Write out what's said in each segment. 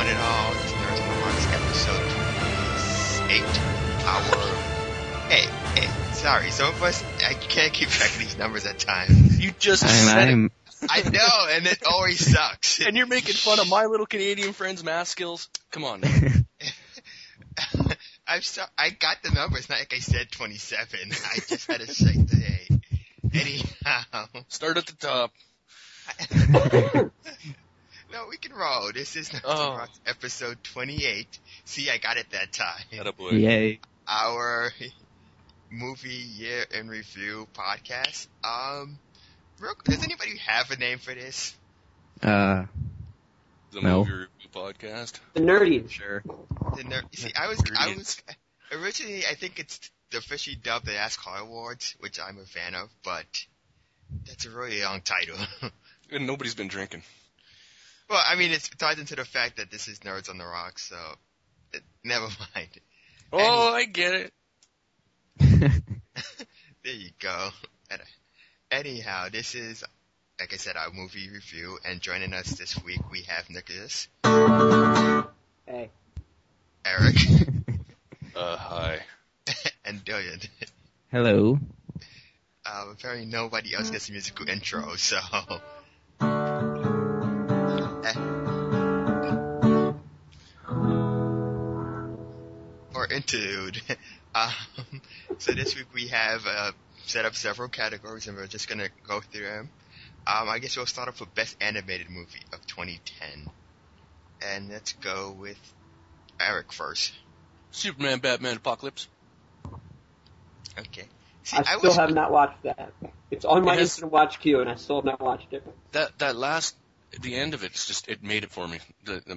one and all. It's Nerds on the Rocks episode 28. Sorry, some of us, I can't keep track of these numbers at times. You just said it. I know, and it always sucks. And you're making fun of my little Canadian friend's math skills? Come on. I got the numbers, not like I said 27. I just had to say today. Anyhow. Start at the top. No, we can roll. This is Nerds on the Rocks episode 28. See, I got it that time. Attaboy. Yay. Our movie year in review podcast. Does anybody have a name for this? The No. movie review podcast. The Nerdies. Sure. See, I was originally, I think it's the officially dubbed the NASCAR Awards, which I'm a fan of, but that's a really long title. And nobody's been drinking. Well, I mean, it ties into the fact that this is Nerds on the Rocks, so never mind. I get it. There you go. Anyhow, this is, like I said, our movie review, and joining us this week we have Nicholas. Hey. Eric. Hi. And Dylan. Hello. Apparently nobody else gets a musical intro, so... Or interlude. So this week we have set up several categories, and we're just going to go through them. I guess we'll start off with Best Animated Movie of 2010. And let's go with Eric first. Superman, Batman, Apocalypse. Okay. See, I still have not watched that. It's on my instant watch queue, and I still have not watched it. The end of it's just, it made it for me.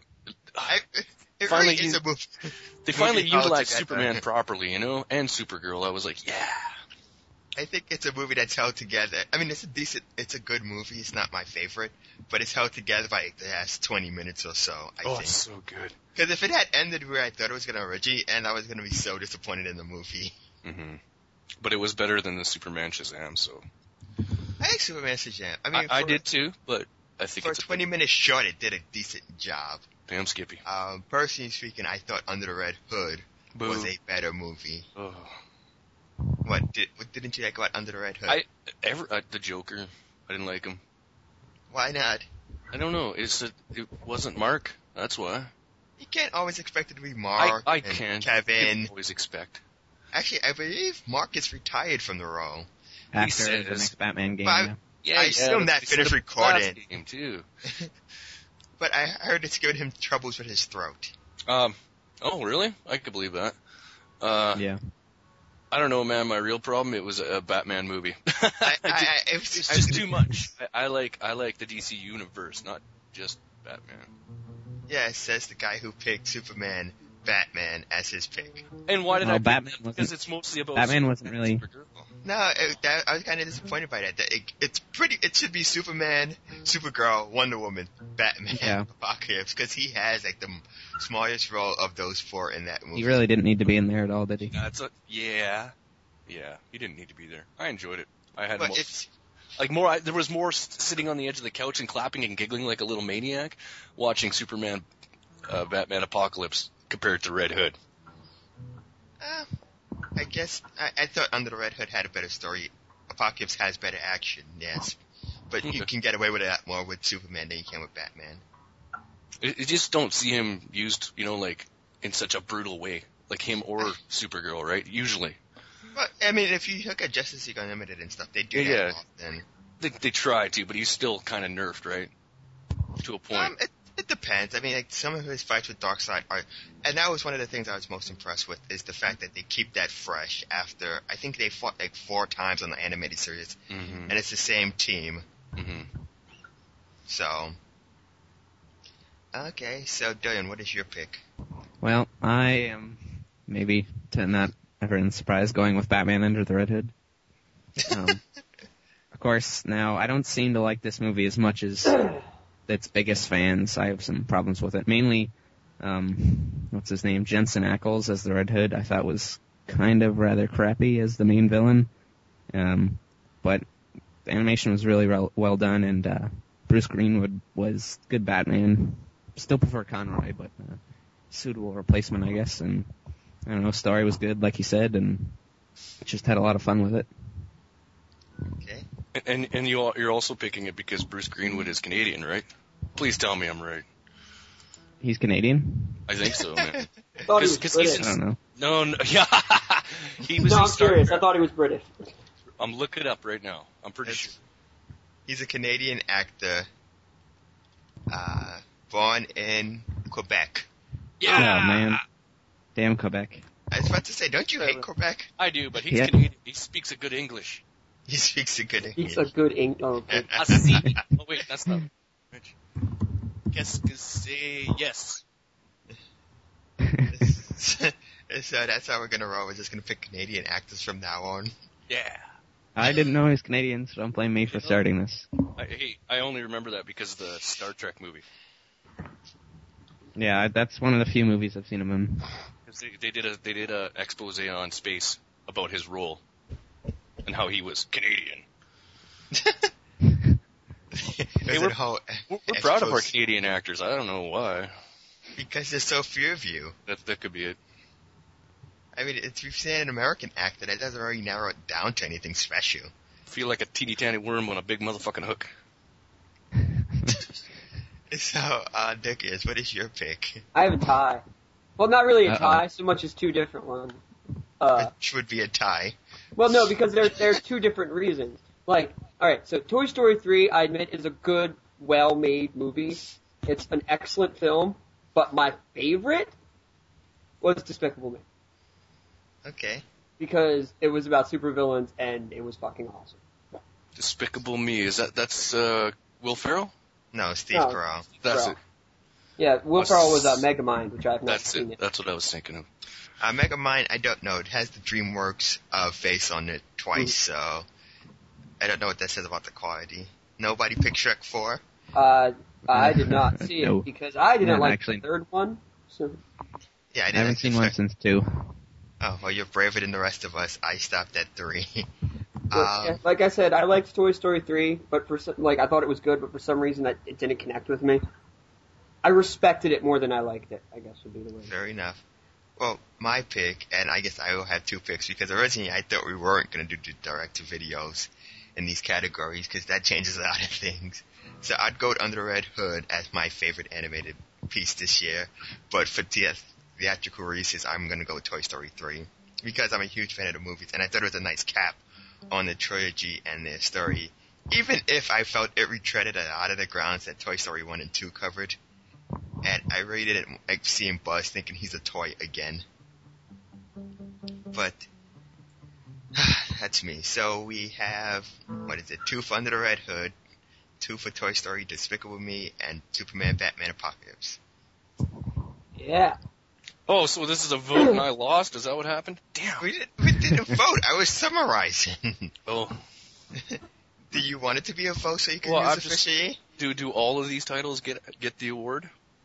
It finally really is a movie. They finally movie utilized held Superman together. properly, and Supergirl. I was like, yeah. I think it's a movie that's held together. I mean, it's a good movie. It's not my favorite, but it's held together by the last 20 minutes or so, I think. It's so good. Because if it had ended where I thought it was going to originate, and I was going to be so disappointed in the movie. Mm-hmm. But it was better than the Superman Shazam, so. I think Superman Shazam. I mean, I did too, but I think for it's 20 minutes short, it did a decent job. Damn Skippy. Personally speaking, I thought Under the Red Hood was a better movie. Oh. What didn't you like about Under the Red Hood? The Joker. I didn't like him. Why not? I don't know. It wasn't Mark. That's why. You can't always expect it to be Mark I and can't. Kevin. You always expect. Actually, I believe Mark is retired from the role. After says- the next Batman game. But I assume that finished recording. Game too. But I heard it's giving him troubles with his throat. Oh, really? I could believe that. Yeah. I don't know, man. My real problem, it was a Batman movie. It's just too much. I like the DC universe, not just Batman. Yeah, it says the guy who picked Superman, Batman as his pick. And why did Well, I pick Batman that? wasn't- Because it's mostly about Batman Superman wasn't really- and Supergirl. No, I was kind of disappointed by that. It should be Superman, Supergirl, Wonder Woman, Batman, Yeah. Apocalypse, because he has like the smallest role of those four in that movie. He really didn't need to be in there at all, did he? Yeah. He didn't need to be there. I enjoyed it. I had But it's there was more sitting on the edge of the couch and clapping and giggling like a little maniac watching Superman, Batman Apocalypse compared to Red Hood. I guess I thought Under the Red Hood had a better story. Apocalypse has better action, yes, but you can get away with that more with Superman than you can with Batman. You just don't see him used, like in such a brutal way, like him or Supergirl, right? Usually. But I mean, if you look at Justice League Unlimited and stuff, they do that often. They try to, but he's still kind of nerfed, right? To a point. It depends. I mean, like, some of his fights with Darkseid are, and that was one of the things I was most impressed with, is the fact that they keep that fresh after, I think they fought like 4 times on the animated series, and it's the same team. Mm-hmm. So, okay, so Dylan, what is your pick? Well, I am maybe to not everyone's surprise going with Batman Under the Red Hood. Of course, now I don't seem to like this movie as much as its biggest fans. I have some problems with it. Mainly, what's his name? Jensen Ackles as the Red Hood I thought was kind of rather crappy as the main villain. But the animation was really well done, and Bruce Greenwood was good Batman. still prefer Conroy, but suitable replacement, I guess. And I don't know, story was good, like you said, and just had a lot of fun with it. Okay. And you're also picking it because Bruce Greenwood is Canadian, right? Please tell me I'm right. He's Canadian? I think so, man. I thought he was 'Cause British. I don't know. No, yeah. He was No, in I'm Star serious. Trek. I thought he was British. I'm looking it up right now. I'm pretty sure. He's a Canadian actor, born in Quebec. Yeah, man. Damn Quebec. I was about to say, don't you hate Quebec? I do, but he's Yeah. Canadian. He speaks a good English. He speaks a good English. He's a good okay. I see. Oh wait, that's not. Qu'est-ce que c'est? Yes. So that's how we're gonna roll. We're just gonna pick Canadian actors from now on. Yeah. I didn't know he was Canadian, so don't blame me for starting this. I only remember that because of the Star Trek movie. Yeah, that's one of the few movies I've seen him in. 'Cause they did a expose on space about his role and how he was Canadian. We're proud of our Canadian actors. I don't know why. Because there's so few of you. That could be it. I mean, if you've seen an American actor, that doesn't really narrow it down to anything special. Feel like a teeny tiny worm on a big motherfucking hook. So, Dickies, what is your pick? I have a tie. Well, not really a tie, so much as two different ones. Which would be a tie. Well, no, because there's two different reasons. Like, alright, so Toy Story 3, I admit, is a good, well-made movie. It's an excellent film, but my favorite was Despicable Me. Okay. Because it was about supervillains, and it was fucking awesome. Despicable Me. That's Will Ferrell? No, Steve No. Carell. That's Ferrell. it. Yeah, Will Ferrell was Megamind, which I have not That's seen it. yet. That's what I was thinking of. Megamind, I don't know. It has the DreamWorks face on it twice, so I don't know what that says about the quality. Nobody picked Shrek 4? I did not see No. it because I didn't No, like actually. the third one. So Yeah, I I didn't haven't like seen the one Shrek. since 2. Oh, well, you're braver than the rest of us. I stopped at 3. yeah, like I said, I liked Toy Story 3, but for some, I thought it was good, but for some reason it didn't connect with me. I respected it more than I liked it, I guess would be the way. Fair enough. Well, my pick, and I guess I will have two picks, because originally I thought we weren't going to do direct-to-videos in these categories, because that changes a lot of things. So I'd go with Under the Red Hood as my favorite animated piece this year, but for theatrical releases, I'm going to go with Toy Story 3, because I'm a huge fan of the movies, and I thought it was a nice cap on the trilogy and their story, even if I felt it retreaded a lot of the grounds that Toy Story 1 and 2 covered. And I really didn't like seeing Buzz thinking he's a toy again. But that's me. So we have, 2 for Under the Red Hood, 2 for Toy Story, Despicable Me, and Superman, Batman, Apocalypse. Yeah. Oh, so this is a vote and I lost? Is that what happened? Damn. We didn't vote. I was summarizing. Oh. Do you want it to be a vote so you can Well, use I'm just- officially? Do all of these titles get the award?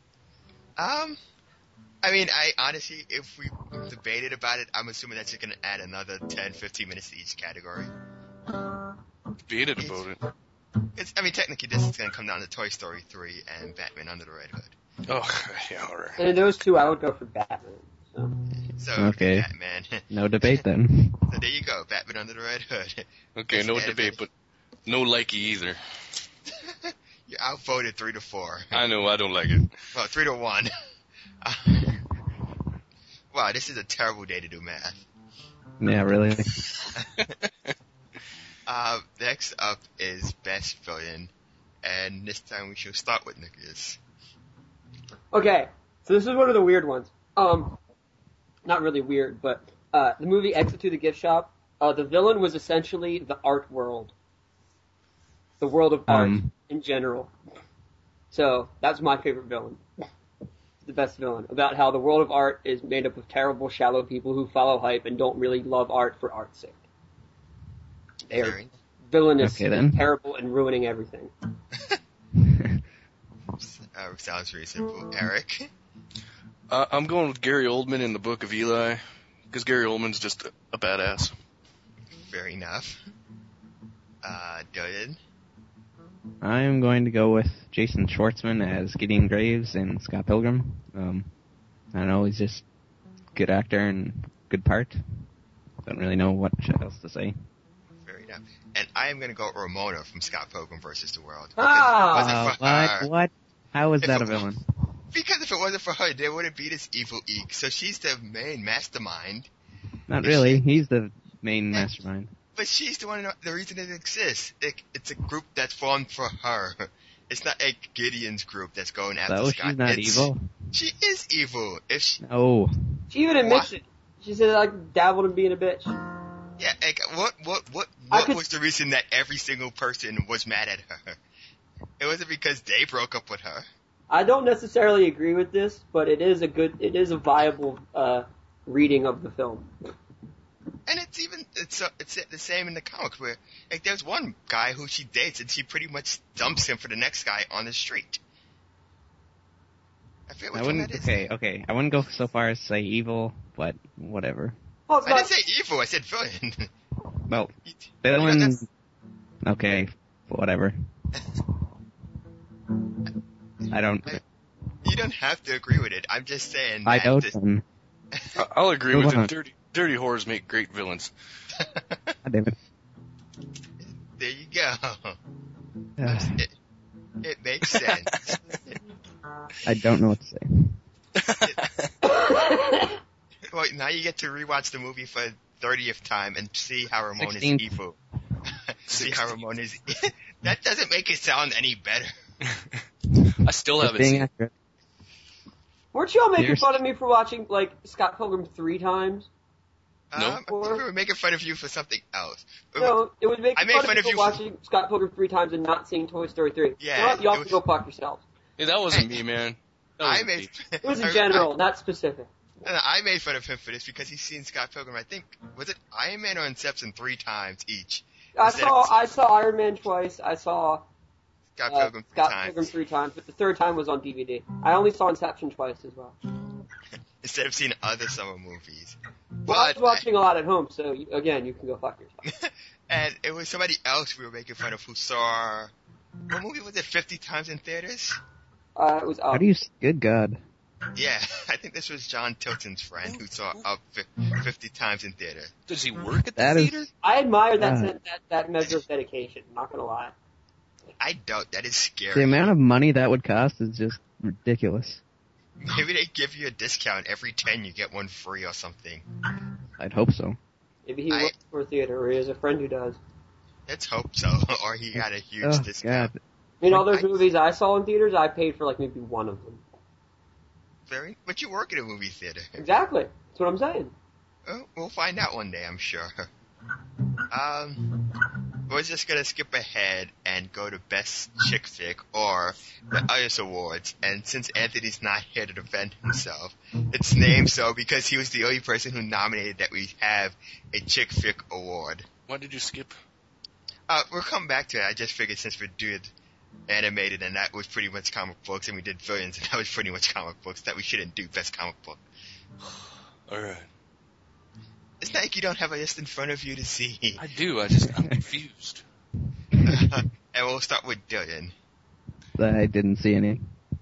I mean, I honestly, if we debated about it, I'm assuming that's just going to add another 10, 15 minutes to each category. Debated about it. I mean, technically, this is going to come down to Toy Story 3 and Batman Under the Red Hood. Oh, yeah, alright. And in those two, I would go for Batman. So. So, Okay. Batman. No debate then. So there you go, Batman Under the Red Hood. Okay, no debate, but no likey either. You outvoted 3-4. I know, I don't like it. Well, 3-1. Wow, this is a terrible day to do math. Yeah, really. Next up is Best Villain, and this time we shall start with Nicholas. Okay, so this is one of the weird ones. Not really weird, but the movie Exit to the Gift Shop, the villain was essentially the art world. The world of art in general. So, that's my favorite villain. The best villain. About how the world of art is made up of terrible, shallow people who follow hype and don't really love art for art's sake. They are Very- villainous Okay, then. and terrible and ruining everything. Sounds reasonable. Eric? I'm going with Gary Oldman in the Book of Eli, because Gary Oldman's just a badass. Fair enough. Dylan? I'm going to go with Jason Schwartzman as Gideon Graves and Scott Pilgrim. I don't know, he's just a good actor and good part. Don't really know what else to say. Fair enough. And I am going to go with Ramona from Scott Pilgrim vs. the World. What? How is that a villain? Because if it wasn't for her, there wouldn't be this evil eek. So she's the main mastermind. Not really. He's the main mastermind. But she's the reason it exists. It's a group that's formed for her. It's not a Gideon's group that's going after So Scott. she's not evil? She is evil. No. She even admits it. She said, I dabbled in being a bitch. Yeah, like, what was the reason that every single person was mad at her? It wasn't because they broke up with her. I don't necessarily agree with this, but it is a viable reading of the film. And it's the same in the comics where, like, there's one guy who she dates and she pretty much dumps him for the next guy on the street. I forget which one that is. Okay. I wouldn't go so far as to say evil, but whatever. Well, I didn't say evil, I said villain. Well, villain. Okay, whatever. I don't. You don't have to agree with it. I'm just saying. I don't. I'll agree with it. Dirty horrors make great villains. God damn it. There you go. It makes sense. I don't know what to say. Well, now you get to rewatch the movie for 30th time and see how Ramon is 16th. evil. See how Ramon is. That doesn't make it sound any better. I still haven't seen it. Accurate. Weren't you all making fun of me for watching, like, Scott Pilgrim 3 times? No. I think we were making fun of you for something else. No, it was making I made fun of you for watching Scott Pilgrim 3 times and not seeing Toy Story 3. Yeah, Y'all can go fuck yourselves. Yeah, that wasn't me, man. It was in general, not specific. I made fun of him for this because he's seen Scott Pilgrim, I think, was it Iron Man or Inception 3 times each? I saw Iron Man twice. I saw Scott Pilgrim 3 times, but the third time was on DVD. I only saw Inception twice as well. Instead of seeing other summer movies. Well, I was watching a lot at home, so again, you can go fuck yourself. And it was somebody else we were making fun of who saw, what movie was it, 50 times in theaters? It was Up. How do you? Good God. Yeah, I think this was John Tilton's friend who saw Up 50 times in theater. Does he work at the theater? I admire that measure of dedication, not gonna lie. I doubt that is scary. The amount of money that would cost is just ridiculous. Maybe they give you a discount every 10 you get one free or something. I'd hope so. Maybe he works for a theater, or he has a friend who does. Let's hope so. Or he got a huge discount. God. I mean, all those movies I saw in theaters, I paid for like maybe one of them. But you work at a movie theater. Exactly. That's what I'm saying. Oh, we'll find out one day, I'm sure. We're just gonna skip ahead and go to Best Chick Flick or the IOS Awards. And since Anthony's not here to defend himself, it's named so because he was the only person who nominated that we have a Chick Flick award. Why did you skip? We'll come back to it. I just figured since we did animated and that was pretty much comic books, and we did villains and that was pretty much comic books, that we shouldn't do Best Comic Book. Alright. It's not like you don't have a list in front of you to see. I do, I'm confused. And we'll start with Dylan. I didn't see any.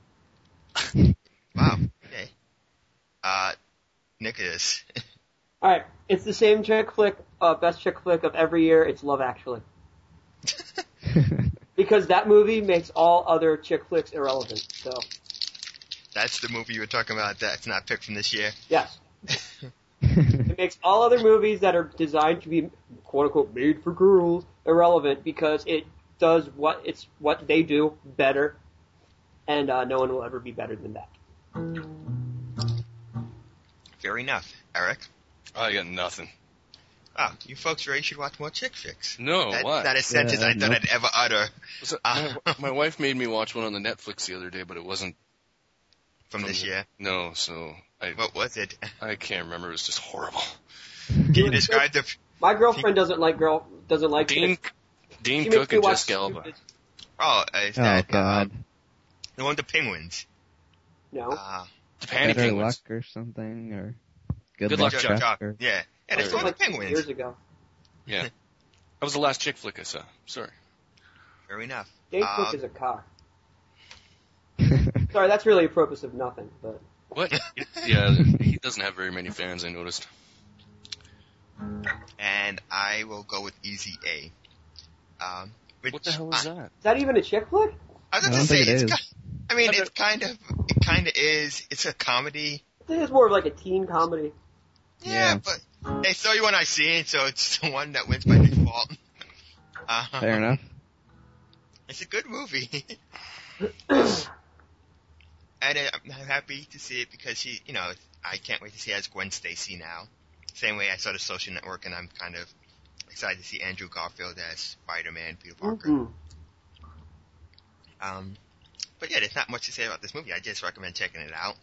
Wow. Okay. Nicholas. Alright, it's the same chick flick, best chick flick of every year. It's Love Actually. Because that movie makes all other chick flicks irrelevant, so. That's the movie you were talking about that's not picked from this year? Yes. It makes all other movies that are designed to be, quote unquote, made for girls irrelevant because it does what they do better, and no one will ever be better than that. Fair enough. Eric? I got nothing. Oh, you folks really should watch more chick flicks. No, That's why? not a sentence I thought I'd ever utter. My wife made me watch one on the Netflix the other day, but it wasn't from this year. No, so what was it? I can't remember. It was just horrible. Can you describe the? My girlfriend doesn't like Dean Cook and Jessica Alba. Oh, is that God! The one with the penguins. No. The Panty Better Penguins. Luck or something, or Good Luck, Luck Chuck. Chuck. Or... Yeah, and it's one with the penguins. Years ago. Yeah, that was the last chick flick I saw. Sorry. Fair enough. Dave Cook is a cock. Sorry, that's really a purpose of nothing, but... What? Yeah, he doesn't have very many fans, I noticed. And I will go with Easy A. What the hell is that? Is that even a chick flick? I was I going don't to say, think it is. it kind of is. It's a comedy. I think it's more of like a teen comedy. Yeah, but they throw you one I seen, so it's the one that wins by default. Fair enough. It's a good movie. And I'm happy to see it because I can't wait to see her as Gwen Stacy now. Same way I saw The Social Network, and I'm kind of excited to see Andrew Garfield as Spider-Man, Peter Parker. Mm-hmm. But yeah, there's not much to say about this movie. I just recommend checking it out.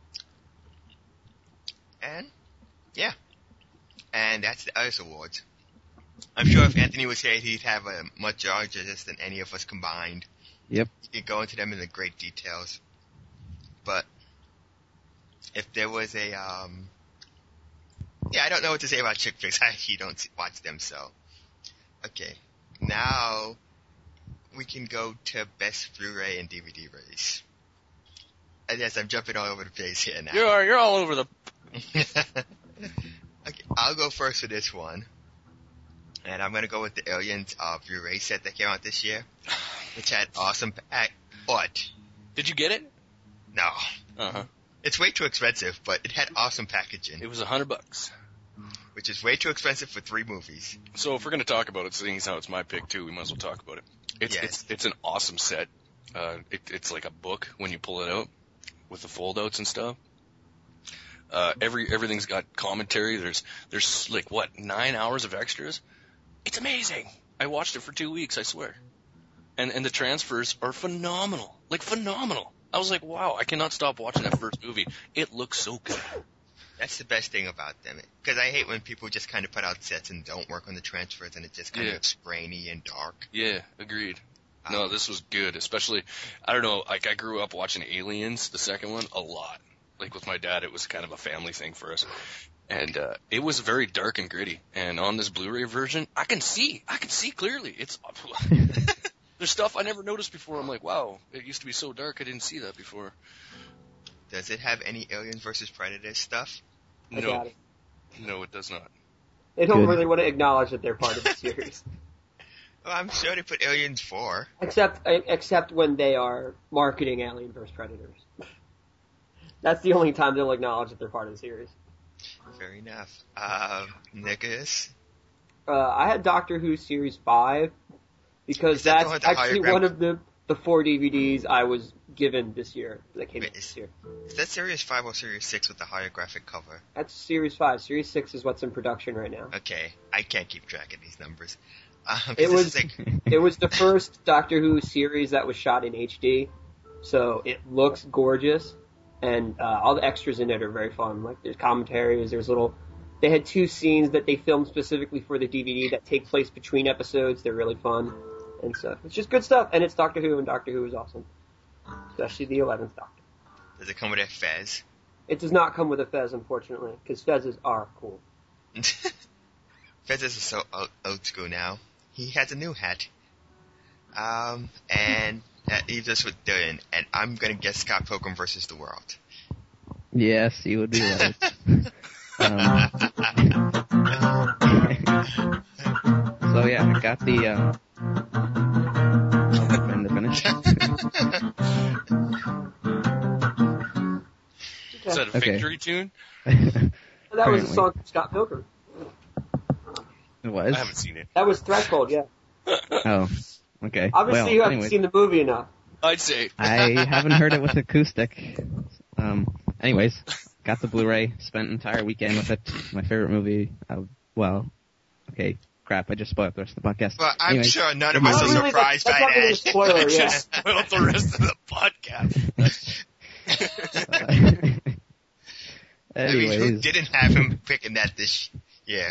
And, yeah. And that's the Others Awards. I'm sure if Anthony was here, he'd have a much larger list than any of us combined. Yep. You could go into them in the great details. But, if there was a, I don't know what to say about chick flicks. I actually don't watch them, so. Okay. Now, we can go to best Blu-ray and DVD release. And yes, I'm jumping all over the place here now. You're all over the... Okay, I'll go first for this one. And I'm gonna go with the Aliens Blu-ray set that came out this year. Which had awesome but... Did you get it? No. Uh-huh. It's way too expensive, but it had awesome packaging. It was $100. Which is way too expensive for 3 movies. So if we're gonna talk about it, seeing as how it's my pick too, we might as well talk about it. It's an awesome set. It's like a book when you pull it out with the fold-outs and stuff. Everything's got commentary. There's like 9 hours of extras. It's amazing. I watched it for 2 weeks, I swear. And the transfers are phenomenal. Like phenomenal. I was like, wow, I cannot stop watching that first movie. It looks so good. That's the best thing about them. Because I hate when people just kind of put out sets and don't work on the transfers and it just kind of looks grainy and dark. Yeah, agreed. No, this was good. Especially, I don't know, like I grew up watching Aliens, the second one, a lot. Like with my dad, it was kind of a family thing for us. And it was very dark and gritty. And on this Blu-ray version, I can see clearly. It's there's stuff I never noticed before. I'm like, wow, it used to be so dark. I didn't see that before. Does it have any Aliens vs. Predators stuff? No, it does not. They don't really want to acknowledge that they're part of the series. Well, I'm sure they put Aliens 4. Except when they are marketing Alien vs. Predators. That's the only time they'll acknowledge that they're part of the series. Fair enough. Nicholas? I had Doctor Who Series 5, because that's actually one of the 4 DVDs I was given this year, that came out this year. Is that Series 5 or Series 6 with the holographic cover? That's Series 5. Series 6 is what's in production right now. Okay, I can't keep track of these numbers. It was the first Doctor Who series that was shot in HD, so it looks gorgeous, and all the extras in it are very fun. Like there's commentaries, they had 2 scenes that they filmed specifically for the DVD that take place between episodes. They're really fun and stuff. It's just good stuff, and it's Doctor Who, and Doctor Who is awesome, especially the 11th Doctor. Does it come with a fez? It does not come with a fez, unfortunately, because fezzes are cool. Fezzes are so old school now. He has a new hat. And that leaves us with Dylan, and I'm gonna guess Scott Pilgrim vs. the World. Yes, you would be right. So yeah, I got the, I'll let Brenda finish. Is that a victory tune? That was a song from Scott Pilgrim. It was? I haven't seen it. That was Threshold, yeah. Oh, okay. Obviously you haven't seen the movie enough. I'd say. I haven't heard it with acoustic. Anyways, got the Blu-ray, spent an entire weekend with it. My favorite movie. Okay, crap, I just spoiled the rest of the podcast. Well, I'm Anyways, sure none of us are surprised by that. That's not really a spoiler, yeah. Just spoiled the rest of the podcast. Anyways. I mean, who didn't have him picking that this year?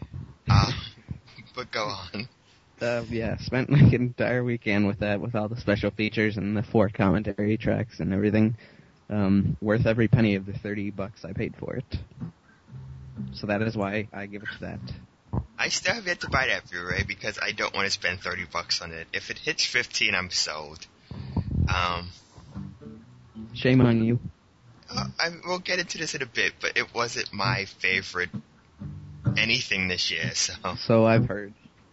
But go on. Spent like an entire weekend with that, with all the special features and the 4 commentary tracks and everything. Worth every penny of the $30 I paid for it. So that is why I give it to that. I still have yet to buy that Blu-ray because I don't want to spend $30 on it. If it hits 15, I'm sold. Shame on you. We'll get into this in a bit, but it wasn't my favorite anything this year, so. So I've heard.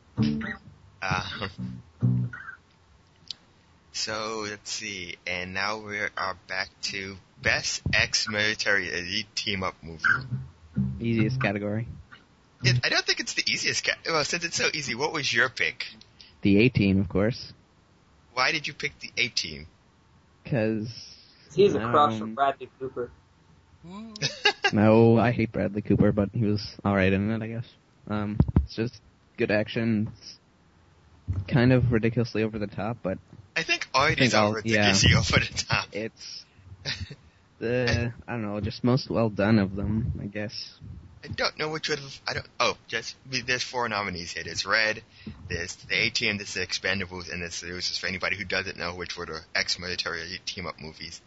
So let's see, and now we are back to Best Ex-Military Elite Team-Up Movie. Easiest category. I don't think it's the easiest well, since it's so easy, what was your pick? The A-Team, of course. Why did you pick the A-Team? Because... He's a crush on Bradley Cooper. No, I hate Bradley Cooper, but he was alright in it, I guess. It's just good action. It's kind of ridiculously over the top, but... I think Artie's ridiculously over the top. It's I don't know, just most well done of them, I guess. I don't know which would have, there's 4 nominees here. There's Red, there's the A-Team, there's the Expendables, and there's the Losers, for anybody who doesn't know which were the ex-military elite team-up movies.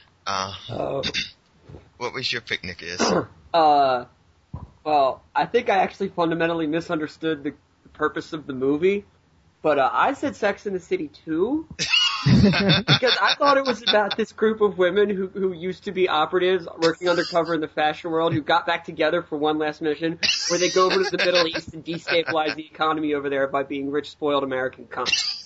What was your pick, Nicholas? Well, I think I actually fundamentally misunderstood the purpose of the movie, but I said Sex and the City 2. Because I thought it was about this group of women who used to be operatives working undercover in the fashion world who got back together for one last mission where they go over to the Middle East and destabilize the economy over there by being rich, spoiled American cunts.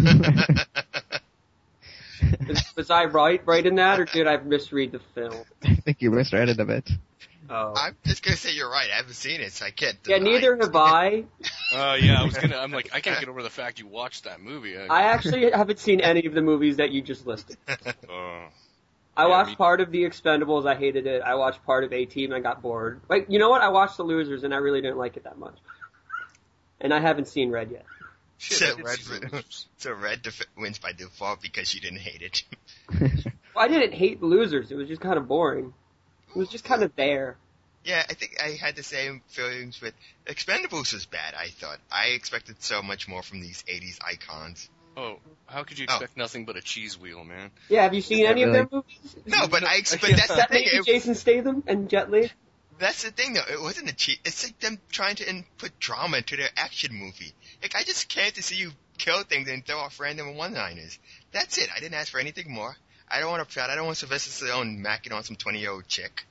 Was I right in that, or did I misread the film? I think you misread it a bit. Oh. I'm just gonna say you're right. I haven't seen it, so I can't deny. Yeah, neither have I. Yeah, I'm like, I can't get over the fact you watched that movie. I actually haven't seen any of the movies that you just listed. I watched part of The Expendables, I hated it. I watched part of A-Team, I got bored. Like, you know what? I watched The Losers, and I really didn't like it that much. And I haven't seen Red yet. So Red wins by default because you didn't hate it. Well, I didn't hate The Losers. It was just kind of boring. It was just kind of there. Yeah, I think I had the same feelings with Expendables was bad, I thought. I expected so much more from these 80s icons. Oh, how could you expect nothing but a cheese wheel, man? Yeah, have you seen any of their movies? No, but that's the thing. Jason Statham and Jet Li? That's the thing, though. It wasn't a cheat. It's like them trying to input drama into their action movie. Like, I just came to see you kill things and throw off random one-liners. That's it. I didn't ask for anything more. I don't want to plot. I don't want Sylvester Stallone macking on some 20-year-old chick.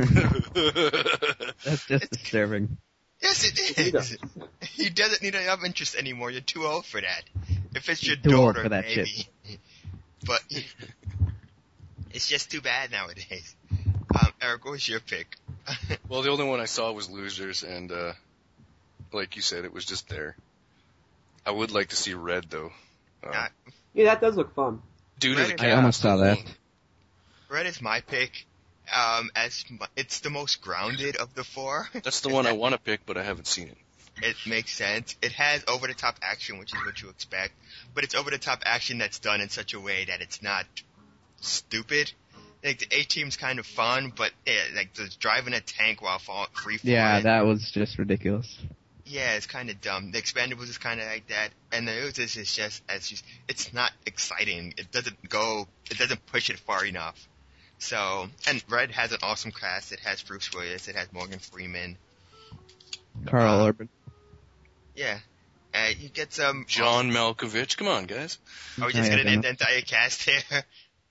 That's just disturbing. Yes, it is. He doesn't need a love interest anymore. You're too old for that. If it's your too daughter, old for that maybe. shit. But it's just too bad nowadays. Eric, what was your pick? Well, the only one I saw was Losers, and like you said, it was just there. I would like to see Red, though. Yeah, that does look fun. Dude, I almost saw that. Red is my pick. It's the most grounded of the 4. That's the one I want to pick, but I haven't seen it. It makes sense. It has over-the-top action, which is what you expect, but it's over-the-top action that's done in such a way that it's not stupid. Like, the A-Team's kind of fun, but like the driving a tank while free falling. Yeah, that was just ridiculous. Yeah, it's kind of dumb. The Expendables is kind of like that, and the Losers is just it's not exciting. It doesn't push it far enough. So, and Red has an awesome cast. It has Bruce Willis. It has Morgan Freeman. Carl Urban. Yeah. You get some... John Malkovich. Come on, guys. Are we just going to name the entire cast here?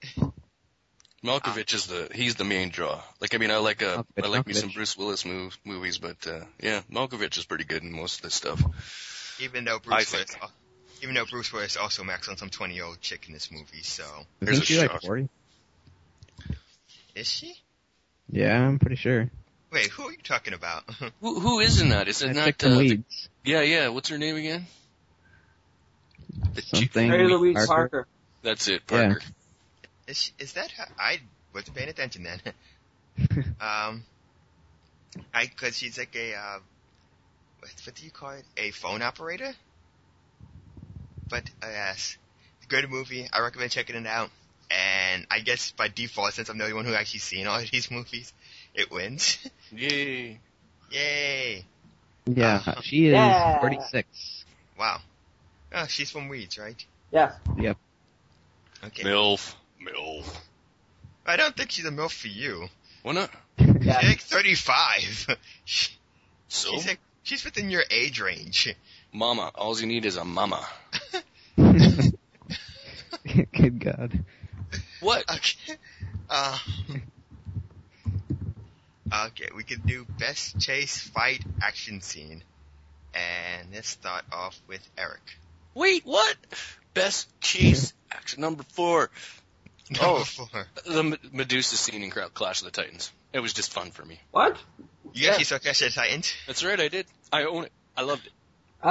Malkovich he's the main draw. Like, I mean, I like me some Bruce Willis movies, but, yeah, Malkovich is pretty good in most of this stuff. Even though Bruce Willis also macks on some 20-year-old chick in this movie, so... Isn't she like 40? Is she? Yeah, I'm pretty sure. Wait, who are you talking about? Who is in that? Is it not... Weeds. Yeah, what's her name again? Something. Mary Louise Parker. That's it, Parker. Yeah. Is that her? I wasn't paying attention then. Cause she's like a, what do you call it? A phone operator? But, yes. Good movie. I recommend checking it out. And I guess by default, since I'm the only one who actually seen all of these movies, it wins. Yay. Yay. Yeah, she is 46. Wow. Oh, she's from Weeds, right? Yes. Yep. Okay. MILF. I don't think she's a MILF for you. Why not? She's like 35. So? She's within your age range. Mama. All you need is a mama. Good God. What? Okay. Okay, we could do best chase fight action scene. And let's start off with Eric. Wait, what? Best chase action number 4. Number 4. The Medusa scene in Clash of the Titans. It was just fun for me. What? You actually saw Clash of the Titans? That's right, I did. I own it. I loved it.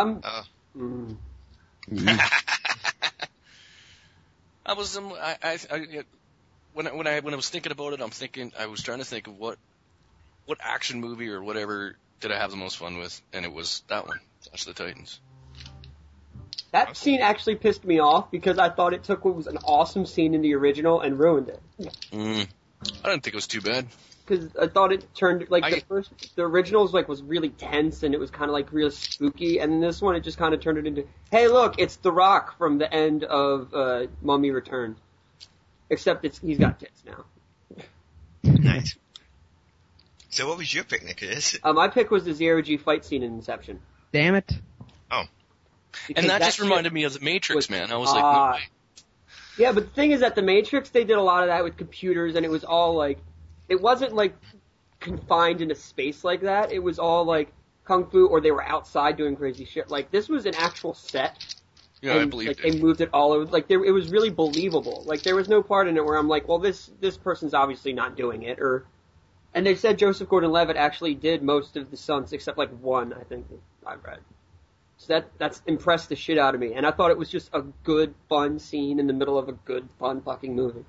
I was when I was thinking about it, I was trying to think of what action movie or whatever did I have the most fun with, and it was that one, Clash of the Titans. That scene actually pissed me off because I thought it took what was an awesome scene in the original and ruined it. I didn't think it was too bad. Because I thought it turned the originals was really tense and it was kind of like real spooky, and then this one it just kind of turned it into, hey look, it's The Rock from the end of Mummy Returns, except he's got tits now. Nice. So what was your pick, Nicholas? My pick was the Zero-G fight scene in Inception. Damn it. Oh. Because and that just reminded me of The Matrix, man. I was like, no way. Yeah, but the thing is that The Matrix, they did a lot of that with computers, and it was all like, it wasn't like confined in a space like that. It was all like kung fu, or they were outside doing crazy shit. Like, this was an actual set. Yeah, and, I believe they moved it all over. Like, it was really believable. Like, there was no part in it where I'm like, well, this person's obviously not doing it, or... And they said Joseph Gordon-Levitt actually did most of the stunts, except like one, I think, I read. So that's impressed the shit out of me. And I thought it was just a good, fun scene in the middle of a good, fun fucking movie.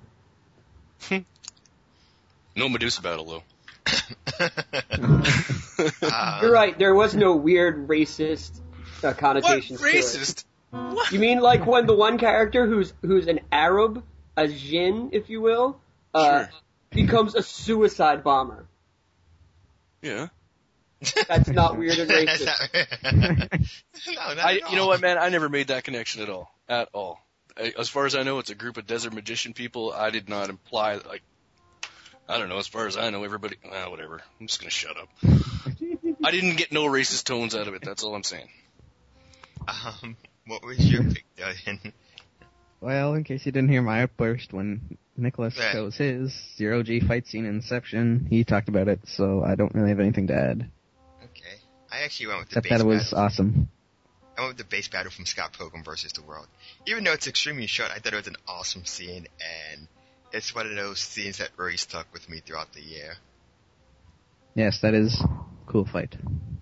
No Medusa battle, though. You're right, there was no weird racist connotations what? to Racist? it. What? You mean like when the one character who's an Arab, a Jinn, if you will, Sure. becomes a suicide bomber? Yeah. That's not weird and racist. No, not at all. You know what, man? I never made that connection at all. At all. As far as I know, it's a group of desert magician people. I did not imply, like, I don't know, as far as I know, everybody, whatever. I'm just gonna shut up. I didn't get no racist tones out of it, that's all I'm saying. What was your pick, Dustin? Well, in case you didn't hear my outburst when Nicholas chose his Zero-G fight scene in Inception, he talked about it, so I don't really have anything to add. Okay. I actually went with the Except base that it was battle. awesome. I went with the base battle from Scott Pilgrim vs. the World. Even though it's extremely short, I thought it was an awesome scene, and it's one of those scenes that really stuck with me throughout the year. Yes, that is a cool fight.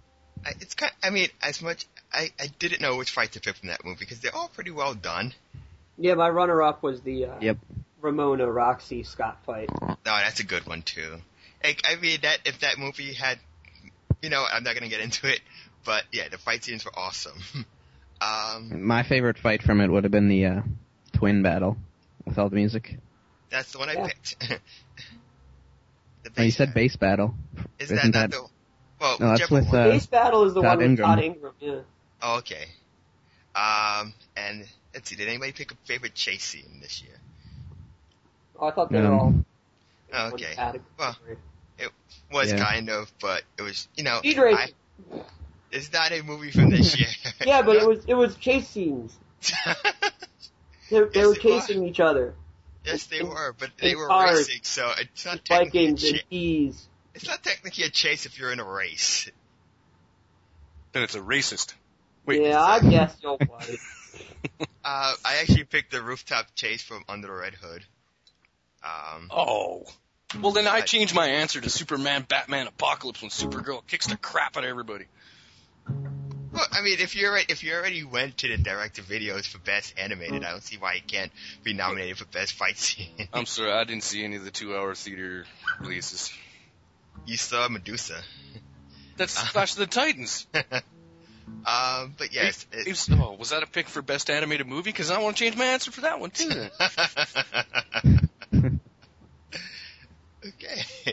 I didn't know which fight to pick from that movie, because they're all pretty well done. Yeah, my runner-up was the Yep. Ramona Roxy Scott fight. No, that's a good one too. If that movie had, I'm not gonna get into it, but yeah, the fight scenes were awesome. My favorite fight from it would have been the twin battle with all the music. That's the one I picked. You said base battle. Isn't that the? Well, no, that's with Base battle is the Todd one with Ingram. Todd Ingram. Yeah. Oh, okay. And let's see, did anybody pick a favorite chase scene this year? Oh, I thought they were all. Oh, okay. Category. Well, it was kind of, but it was, Speed Racing. It's not a movie from this year. Yeah, but it was chase scenes. They were chasing each other. Yes, they were, but they were cars, racing, so it's not technically Vikings and E's. It's not technically a chase if you're in a race. Then it's a racist. Wait. Yeah, I guess you'll play. I actually picked the rooftop chase from Under the Red Hood. Well, then I changed my answer to Superman, Batman, Apocalypse when Supergirl kicks the crap out of everybody. Well, I mean, if you already went to the direct-to-videos for Best Animated, I don't see why you can't be nominated for Best Fight Scene. I'm sorry, I didn't see any of the 2-hour theater releases. You saw Medusa. That's Clash of the Titans. But yes. Was that a pick for Best Animated Movie? Because I want to change my answer for that one, too, then. Okay.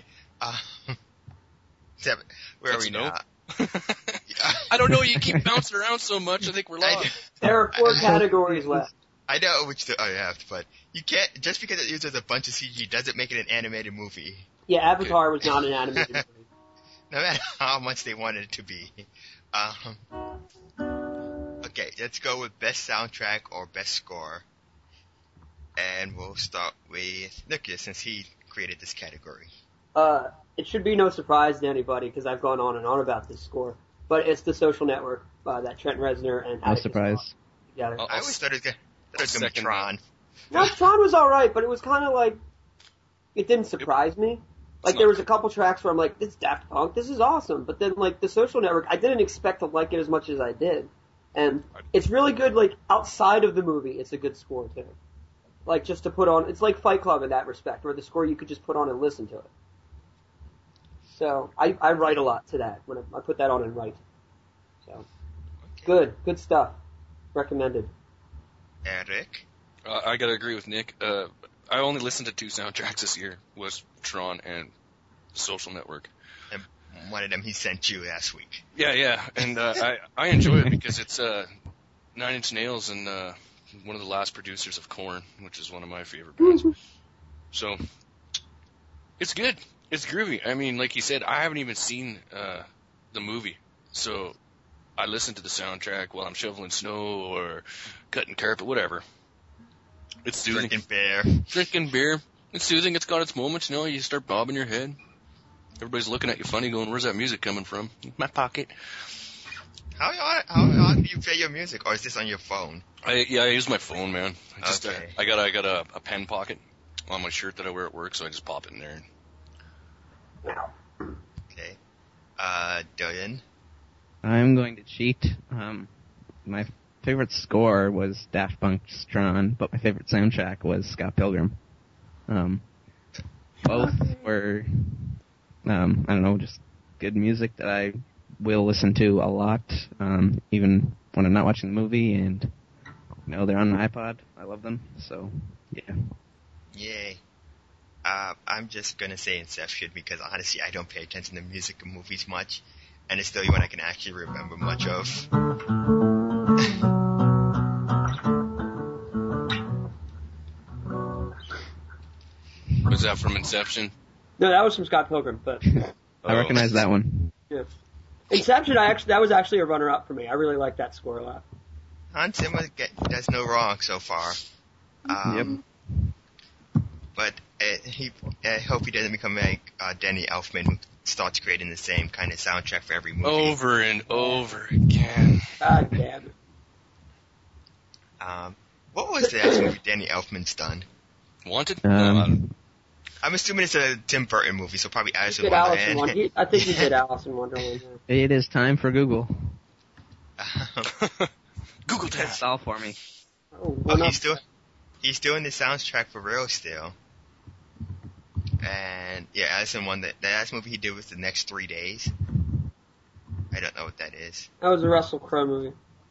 Where are we now? I don't know, you keep bouncing around so much, I think we're lost. There are 4 categories left. I know which I have, but you can't, just because it uses a bunch of CG doesn't make it an animated movie. Yeah, Avatar was not an animated movie. No matter how much they wanted it to be. Okay, let's go with best soundtrack or best score. And we'll start with Nicholas, since he created this category. It should be no surprise to anybody because I've gone on and on about this score, but it's The Social Network that Trent Reznor and No Atticus surprise. together. I always thought it was going to be Tron. No, Tron was alright, but it was kind of like, it didn't surprise me. Like, there was a couple tracks where I'm like, this is Daft Punk, this is awesome. But then, like, The Social Network, I didn't expect to like it as much as I did. And it's really good, like, outside of the movie, it's a good score, too. Like, just to put on, it's like Fight Club in that respect, where the score you could just put on and listen to it. So, I write a lot to that, when I put that on and write. So, good stuff. Recommended. Eric? I gotta agree with Nick. I only listened to 2 soundtracks this year, was Tron and Social Network. And one of them he sent you last week. Yeah, and I enjoy it because it's 9 Inch Nails and one of the last producers of Korn, which is one of my favorite bands. So, it's good. It's groovy. I mean, like you said, I haven't even seen the movie, so I listen to the soundtrack while I'm shoveling snow or cutting carpet, whatever. It's soothing. Drinking beer. It's soothing. It's got its moments, you know. You start bobbing your head. Everybody's looking at you funny going, where's that music coming from? My pocket. How often do you play your music, or is this on your phone? I use my phone, man. Okay. I got a pen pocket on my shirt that I wear at work, so I just pop it in there. Okay. Dylan? I'm going to cheat. My favorite score was Daft Punk's Tron, but my favorite soundtrack was Scott Pilgrim. Both were, I don't know, just good music that I will listen to a lot, even when I'm not watching the movie, and, you know, they're on an iPod. I love them, so, yeah. Yay. I'm just gonna say Inception because honestly I don't pay attention to music and movies much, and it's the only one I can actually remember much of. Was that from Inception? No, that was from Scott Pilgrim, but I recognize that one. yeah. Inception, that was actually a runner-up for me. I really like that score a lot. Hans Zimmer does no wrong so far. Yep. But I hope he doesn't become like Danny Elfman, who starts creating the same kind of soundtrack for every movie. Over and over again. God damn it. What was the last movie Danny Elfman's done? Wanted? I'm assuming it's a Tim Burton movie, so probably Alice in Wonderland. I think he did Alice in Wonderland. Yeah. It is time for Google. Google that. It's all for me. He's doing the soundtrack for real still. And yeah, Alice in Wonderland. The last movie he did was The Next 3 Days. I don't know what that is. That was a Russell Crowe movie.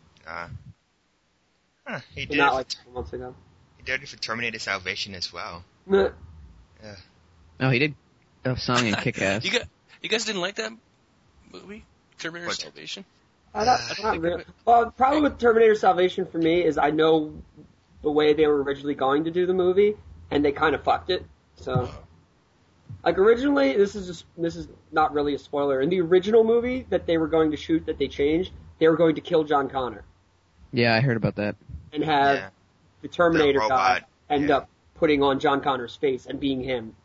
He did not it like 2 months ago. He did it for Terminator Salvation as well. Meh. Yeah. Oh, he did a song in Kick-Ass. You guys didn't like that movie, Terminator What? Salvation? Not really. Well, the problem with Terminator Salvation for me is I know the way they were originally going to do the movie, and they kind of fucked it. So, like originally, this is not really a spoiler. In the original movie that they were going to shoot, that they changed, they were going to kill John Connor Yeah, I heard about that. and have the Terminator The guy robot, end yeah. up putting on John Connor's face and being him.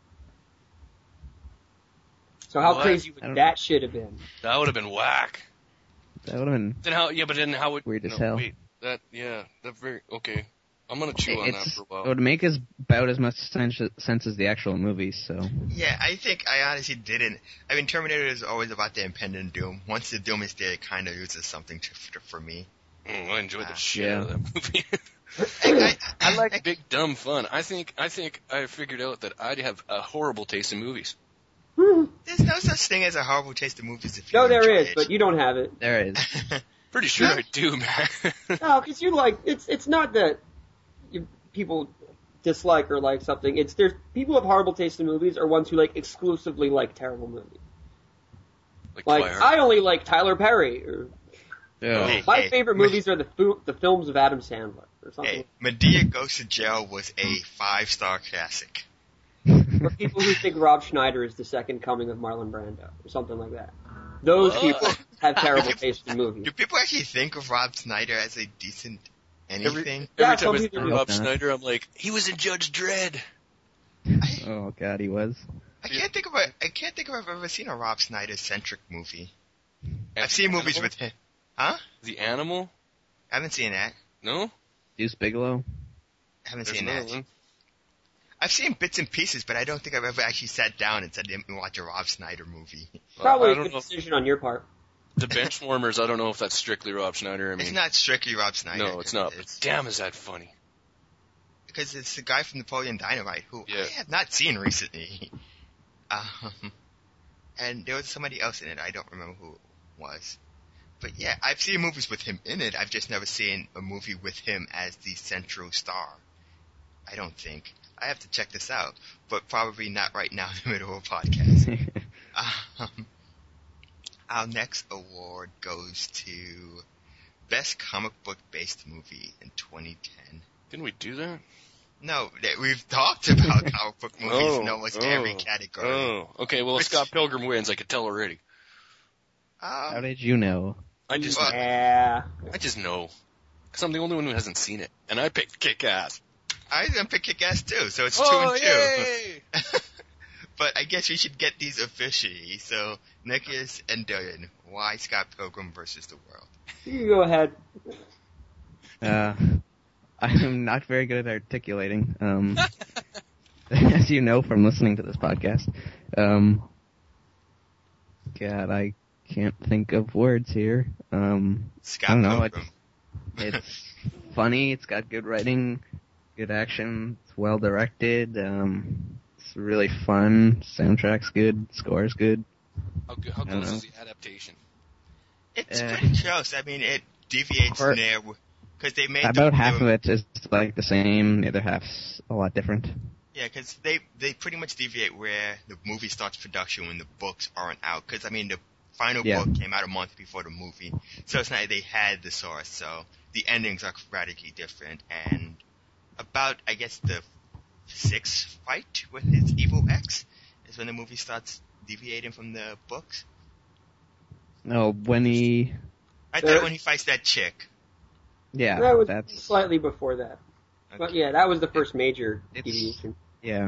So how What? crazy would that shit have been? That would have been whack. That would have been Then how? Yeah, but then how would weird as hell. Wait, that very okay. I'm gonna chew on that for a It while. would make about as much sense as the actual movie, so. Yeah, I honestly didn't. I mean, Terminator is always about the impending doom. Once the doom is there, it kind of loses something for me. I enjoyed the shit Yeah. out of that movie. I like big dumb fun. I think I figured out that I'd have a horrible taste in movies. There's no such thing as a horrible taste of movies if you No, there enjoy is, it. but you don't have it. There it is. Pretty sure I do, man. No, because you like it's not that people dislike or like something. There's people with horrible taste in movies are ones who like exclusively like terrible movies. Like Fire. I only like Tyler Perry. Or, Yeah. Hey, my favorite movies are the films of Adam Sandler or something. Hey, Medea Goes to Jail was a 5-star classic. For people who think Rob Schneider is the second coming of Marlon Brando or something like that. Those people. have terrible taste in movies. Do people actually think of Rob Schneider as a decent anything? Yeah, Every time I some see people Rob do. Schneider, I'm like, he was in Judge Dredd. Oh God, he was. I can't think of if I've ever seen a Rob Schneider centric movie. I've seen movies with him. Huh? The Animal? I haven't seen that. No? Deuce Bigelow. I haven't There's seen another that. one. I've seen bits and pieces, but I don't think I've ever actually sat down and said, let me watch a Rob Schneider movie. Probably I a don't good know. decision on your part. The Benchwarmers, I don't know if that's strictly Rob Schneider. I mean, It's not strictly Rob Schneider. no, it's not. But damn, is that funny? Because it's the guy from Napoleon Dynamite who Yeah. I have not seen recently. And there was somebody else in it. I don't remember who it was. But yeah, I've seen movies with him in it. I've just never seen a movie with him as the central star. I don't think. I have to check this out, but probably not right now in the middle of a podcast. Our next award goes to Best Comic Book Based Movie in 2010. Didn't we do that? No, we've talked about comic book movies in almost every category. Oh, okay. Well, if Scott Pilgrim wins, I could tell already. How did you know? I just Yeah. know. Because I'm the only one who hasn't seen it. And I picked Kick-Ass. I was gonna pick Kick-Ass too, so it's 2 Oh, and 2. yay! But I guess we should get these officially. So, Nicholas and Dylan, why Scott Pilgrim versus the World? You can go ahead. I'm not very good at articulating, as you know from listening to this podcast. God, I can't think of words here. Scott I don't know. Pilgrim. It's funny. It's got good writing, good action. It's well directed. It's really fun. Soundtrack's good. Score's good. How I don't close know. is the adaptation? It's pretty close. I mean, it deviates Or- there because they made About half of it is like the same. The other half's a lot different. Yeah, because they pretty much deviate where the movie starts production when the books aren't out. Because I mean, the final book came out a month before the movie, so it's not like they had the source. So the endings are radically different. And about, I guess, the 6th fight with his evil ex is when the movie starts deviating from the books. No, when he, I thought when he fights that chick. yeah, That was that's slightly before that. But yeah, that was the first major deviation. yeah.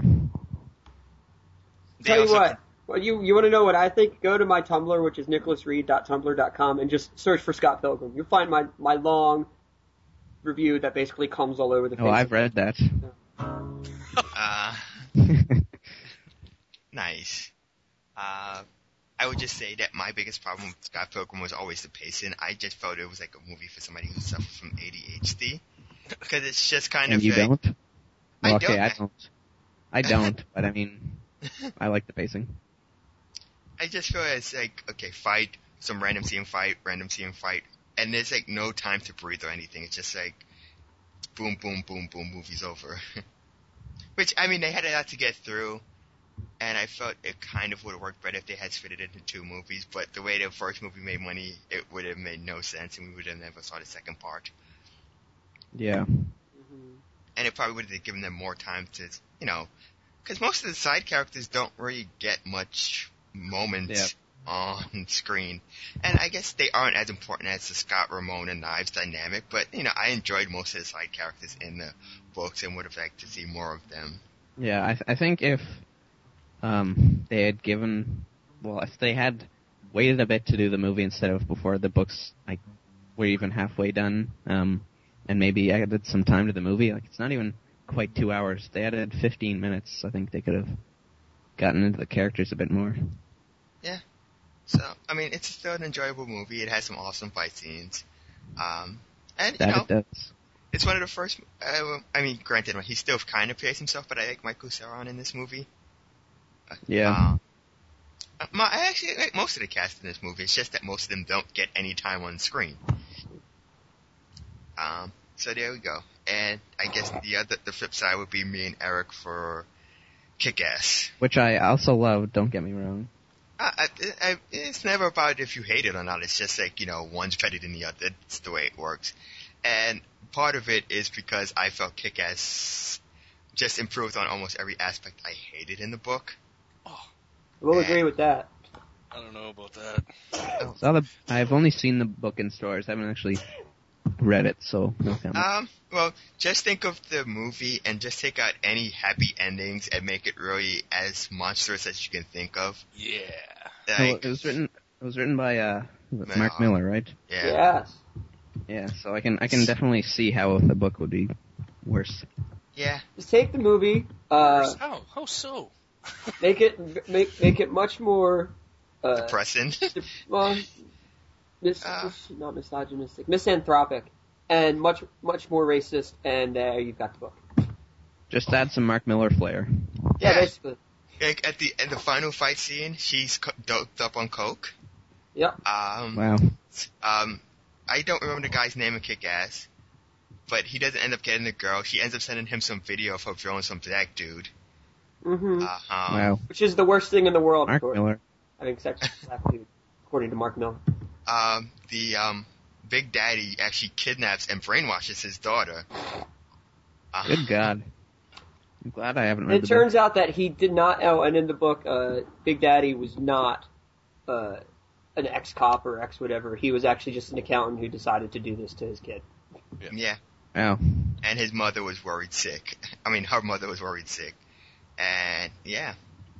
They Tell you also- what. Well, you want to know what I think? Go to my Tumblr, which is nicholasreed.tumblr.com, and just search for Scott Pilgrim. You'll find my long review that basically comes all over the face. Oh, I've read that. Nice. I would just say that my biggest problem with Scott Pilgrim was always the pacing. I just felt it was like a movie for somebody who suffers from ADHD. Because it's just kind And of you like, don't? Well, I okay, don't. I don't, but I mean, I like the pacing. I just feel it's like, okay, fight, some random scene fight, and there's like no time to breathe or anything. It's just like, boom, boom, boom, boom, movie's over. Which, I mean, they had a lot to get through, and I felt it kind of would have worked better if they had split it into 2 movies, but the way the first movie made money, it would have made no sense, and we would have never saw the second part. Yeah. And it probably would have given them more time to, you know, because most of the side characters don't really get much moments on screen. And I guess they aren't as important as the Scott, Ramon, and Knives dynamic, but, you know, I enjoyed most of the side characters in the books and would have liked to see more of them. Yeah, I think if they had given, well, if they had waited a bit to do the movie instead of before the books like were even halfway done, and maybe added some time to the movie, like it's not even quite 2 hours. They added 15 minutes. I think they could have gotten into the characters a bit more. Yeah. So, I mean, it's still an enjoyable movie. It has some awesome fight scenes. And, you know, It does. it's one of the first, I mean, granted, he still kind of plays himself, but I like Michael Cera in this movie. Yeah. I actually like most of the cast in this movie. It's just that most of them don't get any time on screen. So there we go. And I guess the flip side would be me and Eric for Kick-Ass. Which I also love, don't get me wrong. It's never about if you hate it or not. It's just like, you know, one's better than the other. It's the way it works. And part of it is because I felt Kick-Ass just improved on almost every aspect I hated in the book. We'll agree with that. I don't know. know about that. I've only seen the book in stores. I haven't actually read it, so no comment. Well, just think of the movie and just take out any happy endings and make it really as monstrous as you can think of. Yeah. Like, it was written by Mark Miller, right? yeah. Yes. Yeah, so I can definitely see how the book would be worse. Yeah. Just take the movie, How so? make it much more Depressing. well, not misogynistic, misanthropic, and much more racist. And you've got the book. Just add some Mark Miller flair. Yeah, basically. Like at the final fight scene, she's doped up on coke. Yep. Wow. I don't remember the guy's name in Kick-Ass, but he doesn't end up getting the girl. She ends up sending him some video of her throwing some black dude. Mm-hmm. Wow. Which is the worst thing in the world. Mark Miller. Having sex with a black dude, according to Mark Miller. The Big Daddy actually kidnaps and brainwashes his daughter. Good God. I'm glad I haven't read the It turns out that he did not. Oh, and in the book, Big Daddy was not an ex-cop or ex-whatever. He was actually just an accountant who decided to do this to his kid. Yeah. Wow. And his mother was worried sick. I mean, her mother was worried sick. And, yeah.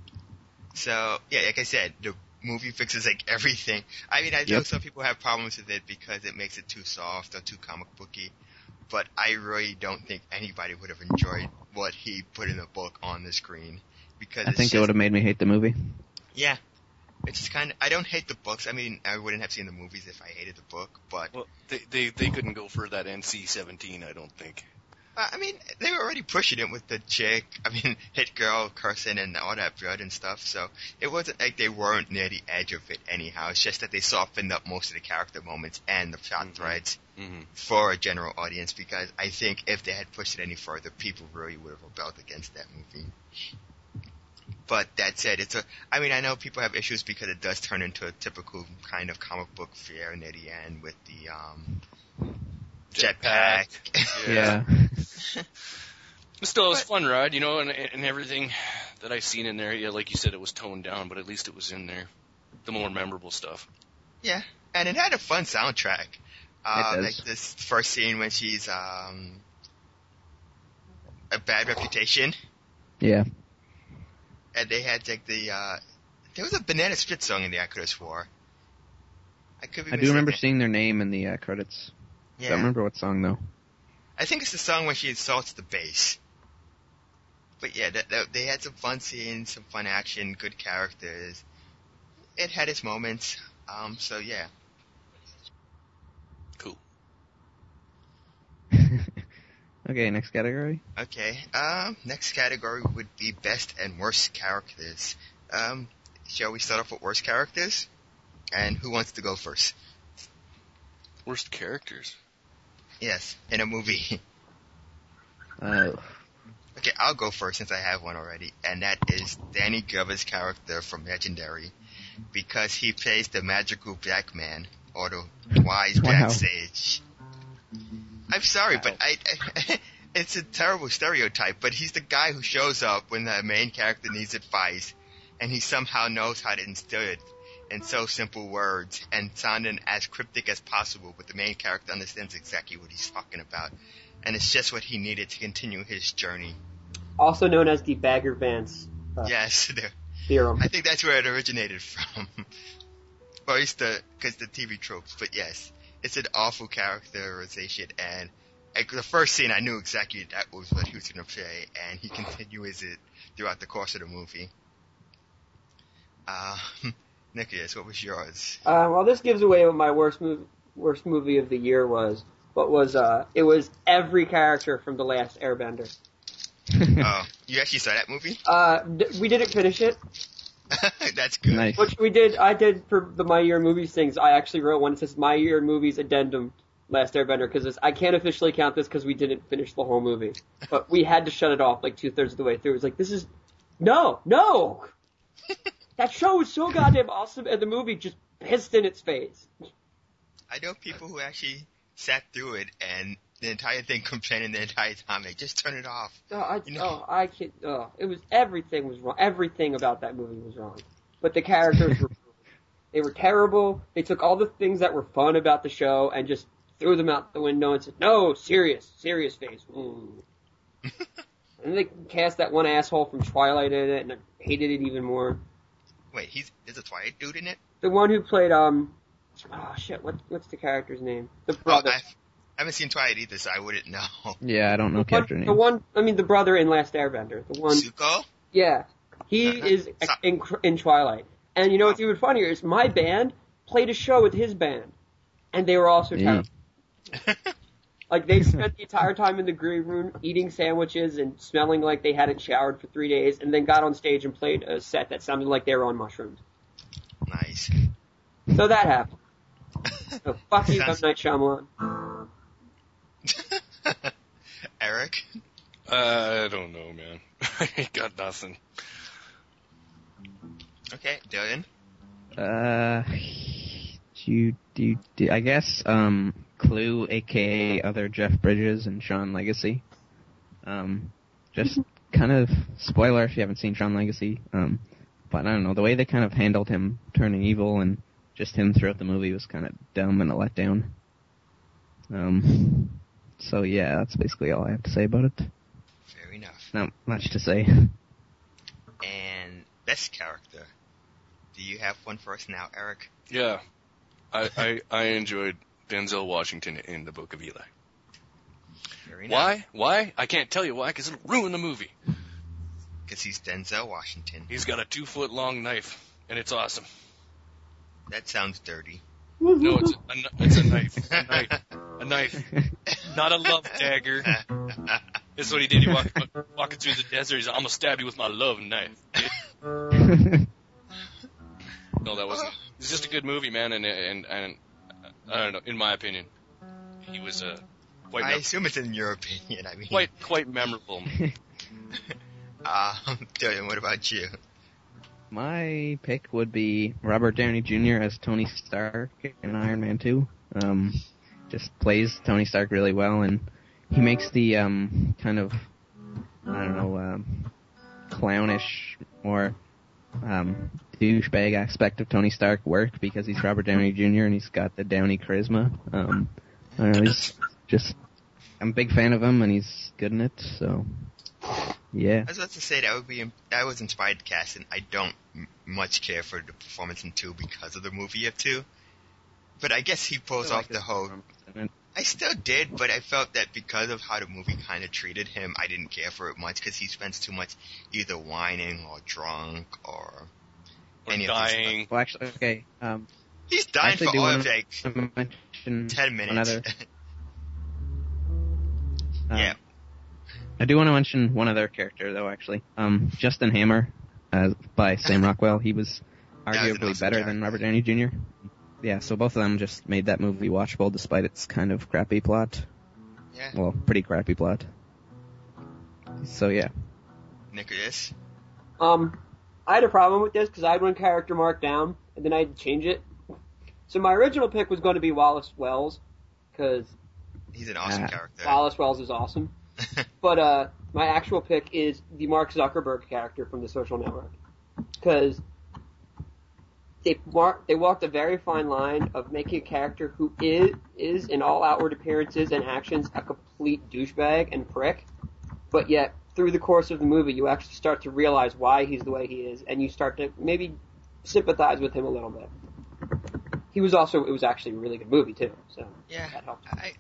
So, yeah, like I said, the movie fixes, like, everything. I mean, I know some people have problems with it because it makes it too soft or too comic booky. But I really don't think anybody would have enjoyed what he put in the book on the screen. Because I think it would have made me hate the movie. Yeah. It's just kind of, I don't hate the books. I mean, I wouldn't have seen the movies if I hated the book, but... Well, they couldn't go for that NC-17, I don't think. I mean, they were already pushing it with the chick, hit girl cursing and all that blood and stuff, so it wasn't like they weren't near the edge of it anyhow. It's just that they softened up most of the character moments and the plot threads for a general audience, because I think if they had pushed it any further, people really would have rebelled against that movie. But that said, I know people have issues because it does turn into a typical kind of comic book fare near the end with the, jetpack. Yeah. But still, it was a fun ride, and everything that I seen in there. Yeah, like you said, it was toned down, but at least it was in there. The more memorable stuff. Yeah, and it had a fun soundtrack. It like this first scene when she's, A Bad Reputation. Yeah. And they had like there was a Banana Split song in there I could have swore. I do remember seeing their name in the credits. Yeah. I don't remember what song though. I think it's the song when she assaults the bass. But yeah, they had some fun scenes, some fun action, good characters. It had its moments. So yeah. Cool. Okay, next category. Okay. Next category would be best and worst characters. Shall we start off with worst characters? And who wants to go first? Worst characters? Yes, in a movie. Okay, I'll go first since I have one already, and that is Danny Glover's character from Legendary, because he plays the magical black man, or the wise black sage. I'm sorry, but it's a terrible stereotype, but he's the guy who shows up when the main character needs advice, and he somehow knows how to instill it in so simple words, and sounding as cryptic as possible, but the main character understands exactly what he's talking about. And it's just what he needed to continue his journey. Also known as the Bagger Vance yes, theorem. I think that's where it originated from. Or at least because the TV tropes, but yes. It's an awful characterization, and the first scene I knew exactly that was what he was going to play, and he continues it throughout the course of the movie. Nicholas, what was yours? Well, this gives away what my worst movie of the year was. What was it was every character from The Last Airbender. Oh, you actually saw that movie? We didn't finish it. That's good. Nice. Which I did for the My Year in Movies things. I actually wrote one that says My Year in Movies Addendum Last Airbender, because I can't officially count this because we didn't finish the whole movie. But we had to shut it off like 2/3 of the way through. It was like, no! That show was so goddamn awesome, and the movie just pissed in its face. I know people who actually sat through it, and the entire thing complaining the entire time. Like, just turn it off. It was, everything was wrong. Everything about that movie was wrong. But the characters were They were terrible. They took all the things that were fun about the show and just threw them out the window and said, no, serious face. And they cast that one asshole from Twilight in it, and I hated it even more. Wait, there's a Twilight dude in it? The one who played, what's the character's name? The brother. I haven't seen Twilight either, so I wouldn't know. Yeah, I don't know character names. The brother in Last Airbender. The one. Zuko? Yeah. He is in Twilight. And you know what's even funnier is my band played a show with his band. And they were also terrible. Like, they spent the entire time in the green room eating sandwiches and smelling like they hadn't showered for 3 days, and then got on stage and played a set that sounded like they were on mushrooms. Nice. So that happened. So fuck you, M. Night Shyamalan. Eric? I don't know, man. I ain't got nothing. Okay, Dylan? I guess, Clue, aka other Jeff Bridges and Sean Legacy. Just kind of spoiler if you haven't seen Sean Legacy. But I don't know, the way they kind of handled him turning evil and just him throughout the movie was kind of dumb and a letdown. So yeah, that's basically all I have to say about it. Fair enough. Not much to say. And best character. Do you have one for us now, Eric? Yeah. I enjoyed Denzel Washington in The Book of Eli. Fair enough. Why? I can't tell you why, because it'll ruin the movie. Because he's Denzel Washington. He's got a 2-foot-long knife, and it's awesome. That sounds dirty. No, it's a knife. A knife. Not a love dagger. That's what he did. He walking through the desert. He's like, I'm going to stab you with my love knife. No, that wasn't. It's just a good movie, man, and I don't know. In my opinion, he was quite. I assume it's in your opinion. I mean, quite memorable. Dylan, what about you? My pick would be Robert Downey Jr. as Tony Stark in Iron Man 2. Just plays Tony Stark really well, and he makes the kind of, clownish or douchebag aspect of Tony Stark work because he's Robert Downey Jr. and he's got the Downey charisma. I don't know, I'm a big fan of him and he's good in it, so yeah. I was about to say that was inspired to cast, and I don't much care for the performance in 2 because of the movie of 2. But I guess he pulls off the whole. I still did, but I felt that because of how the movie kind of treated him, I didn't care for it much because he spends too much either whining or drunk or any dying. of this stuff. Well, actually, okay. He's dying for all of like 10 minutes. Yeah. I do want to mention one other character, though, actually. Justin Hammer, by Sam Rockwell. He was arguably awesome better character. than Robert Downey Jr. Yeah, so both of them just made that movie watchable despite its kind of crappy plot. Yeah. Well, pretty crappy plot. So, yeah. Nicholas? I had a problem with this because I had one character marked down, and then I had to change it. So my original pick was going to be Wallace Wells, because He's an awesome character. Wallace Wells is awesome. But my actual pick is the Mark Zuckerberg character from The Social Network, because they walked a very fine line of making a character who is in all outward appearances and actions a complete douchebag and prick, but yet through the course of the movie you actually start to realize why he's the way he is, and you start to maybe sympathize with him a little bit. It was actually a really good movie too, so Yeah. that helped. I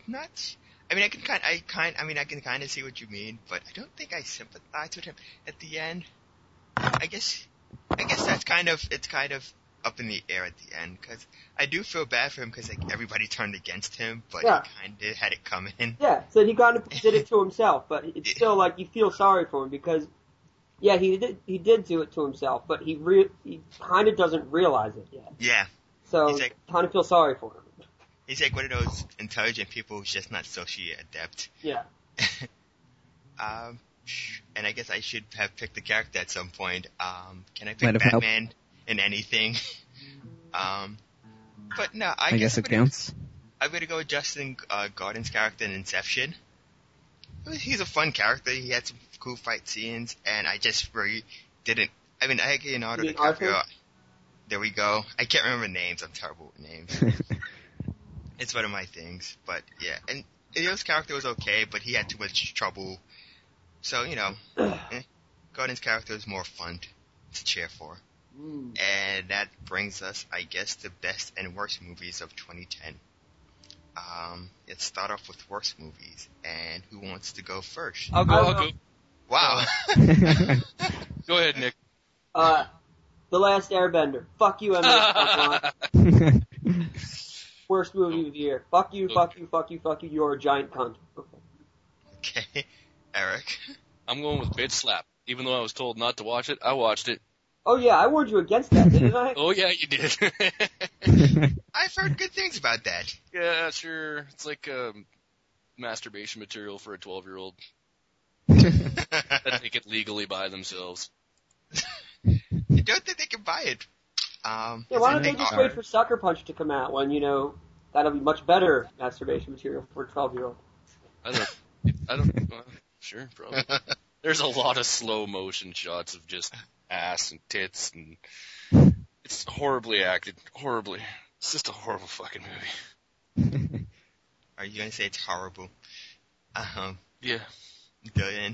can kind of see what you mean, but I don't think I sympathize with him at the end. I guess it's kind of up in the air at the end, because I do feel bad for him because like everybody turned against him, but Yeah. he kind of had it coming. Yeah, so he kind of did it to himself, but it's still like you feel sorry for him because, yeah, he did do it to himself, but he kind of doesn't realize it yet. Yeah. So He's like- kind of feel sorry for him. He's like one of those intelligent people who's just not socially adept. Yeah. And I guess I should have picked the character at some point. Can I pick Might have helped. Batman in anything? But no, I guess it counts. I'm gonna go with Justin Gordon's character in Inception. He's a fun character. He had some cool fight scenes, and I just really didn't. I mean, I get Leonardo You mean DiCaprio. Arthur? there we go. I can't remember names. I'm terrible with names. It's one of my things. But, yeah. And Leo's character was okay, but he had too much trouble. So, Gordon's character is more fun to cheer for. And that brings us, I guess, to best and worst movies of 2010. Let's start off with worst movies. And who wants to go first? I'll go. Wow. Go ahead, Nick. The Last Airbender. Fuck you, Emily. Worst movie of the year. Fuck you, fuck you, fuck you, fuck you. You're a giant cunt. Okay. Eric? I'm going with Bitch Slap. Even though I was told not to watch it, I watched it. Oh yeah, I warned you against that, didn't I? Oh yeah, you did. I've heard good things about that. Yeah, sure. It's like masturbation material for a 12-year-old. That they could legally buy themselves. You don't think they can buy it? Yeah, why don't they just wait for Sucker Punch to come out when, that'll be much better masturbation material for a 12-year-old? I don't, sure, probably. There's a lot of slow motion shots of just ass and tits, and it's horribly acted. Horribly. It's just a horrible fucking movie. Are you gonna say it's horrible? Yeah. Dylan?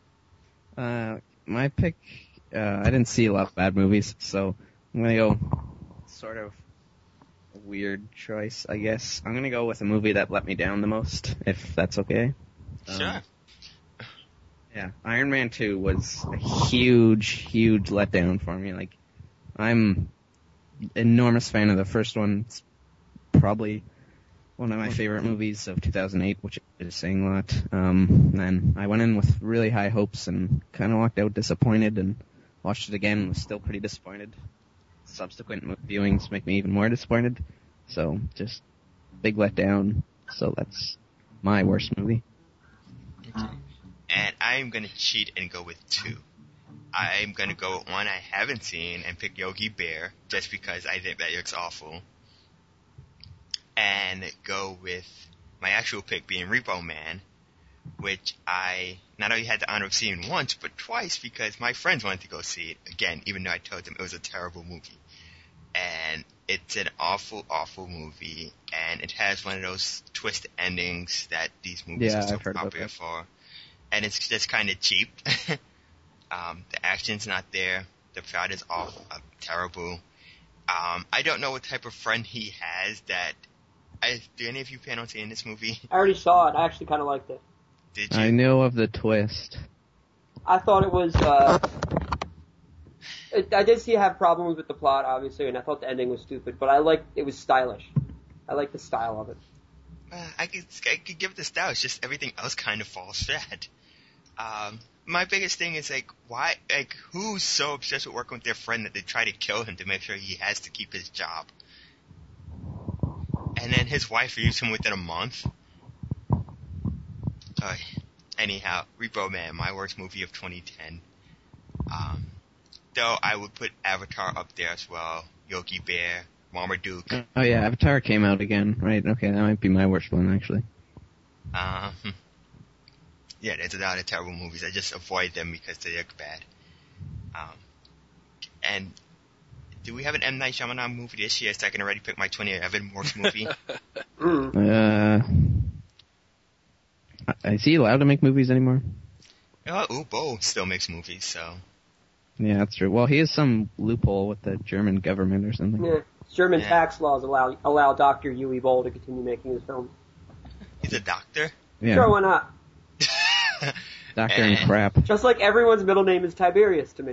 My pick, I didn't see a lot of bad movies, so I'm gonna go sort of a weird choice, I guess. I'm gonna go with a movie that let me down the most, if that's okay. Sure. Yeah, Iron Man 2 was a huge letdown for me. Like, I'm an enormous fan of the first one. It's probably one of my favorite movies of 2008, which is saying a lot. And I went in with really high hopes and kind of walked out disappointed, and watched it again and was still pretty disappointed. Subsequent viewings make me even more disappointed. So, just big letdown. So that's my worst movie. Okay. And I'm gonna cheat and go with 2. I'm gonna go with one I haven't seen and pick Yogi Bear, just because I think that looks awful. And go with my actual pick being Repo Man, which I not only had the honor of seeing once, but twice, because my friends wanted to go see it again, even though I told them it was a terrible movie. And it's an awful movie, and it has one of those twist endings that these movies are so popular for. And it's just kind of cheap. The action's not there. The plot is awful, terrible. I don't know what type of friend he has that... do any of you plan on seeing this movie? I already saw it. I actually kind of liked it. Did you? I know of the twist. I thought it was... I did see it have problems with the plot, obviously, and I thought the ending was stupid, but it was stylish. I like the style of it. I could give it the style. It's just everything else kind of falls flat. My biggest thing is, why, who's so obsessed with working with their friend that they try to kill him to make sure he has to keep his job? And then his wife leaves him within a month? Anyhow, Repo Man, my worst movie of 2010. Though I would put Avatar up there as well. Yogi Bear, Marmaduke. Oh yeah, Avatar came out again, right? Okay, that might be my worst one, actually. Yeah, there's a lot of terrible movies. I just avoid them because they look bad. And do we have an M. Night Shyamalan movie this year so I can already pick my 2011 worst movie? Is he allowed to make movies anymore? Bo still makes movies, so... Yeah, that's true. Well, he has some loophole with the German government or something. Yeah, German tax laws allow Dr. Uwe Boll to continue making his films. He's a doctor? Yeah. Sure, why not? Doctor and crap. Just like everyone's middle name is Tiberius to me.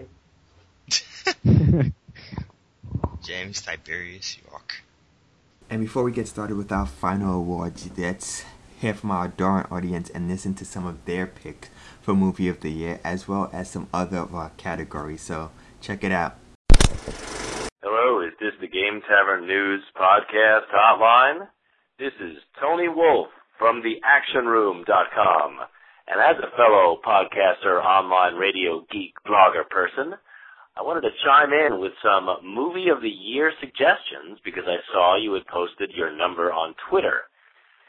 James Tiberius York. And before we get started with our final awards, let's hear from our adoring audience and listen to some of their picks for Movie of the Year, as well as some other of our categories. So, check it out. Hello, is this the Game Tavern News Podcast Hotline? This is Tony Wolf from theactionroom.com. And as a fellow podcaster, online radio geek, blogger person, I wanted to chime in with some Movie of the Year suggestions because I saw you had posted your number on Twitter.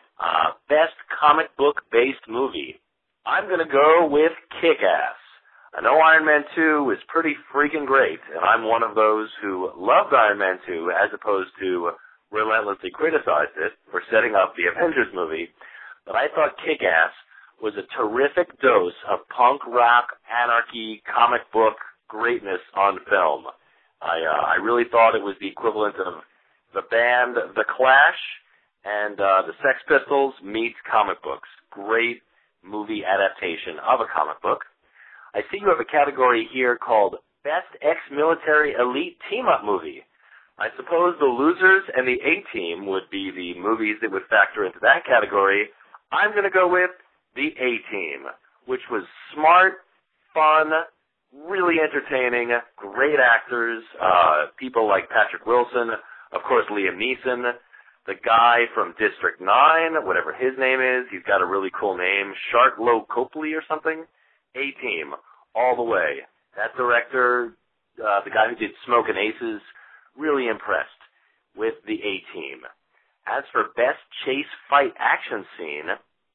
Best comic book-based movie. I'm going to go with Kick-Ass. I know Iron Man 2 is pretty freaking great, and I'm one of those who loved Iron Man 2 as opposed to relentlessly criticized it for setting up the Avengers movie, but I thought Kick-Ass was a terrific dose of punk rock, anarchy, comic book greatness on film. I really thought it was the equivalent of the band The Clash and the Sex Pistols meets comic books. Great movie adaptation of a comic book. I see you have a category here called Best Ex-Military Elite Team-Up Movie. I suppose The Losers and The A-Team would be the movies that would factor into that category. I'm going to go with The A-Team, which was smart, fun, really entertaining, great actors, people like Patrick Wilson, of course Liam Neeson, the guy from District 9, whatever his name is, he's got a really cool name, Shartlow Copley or something. A-Team, all the way. That director, the guy who did Smokin' Aces, really impressed with the A-Team. As for Best Chase Fight Action Scene,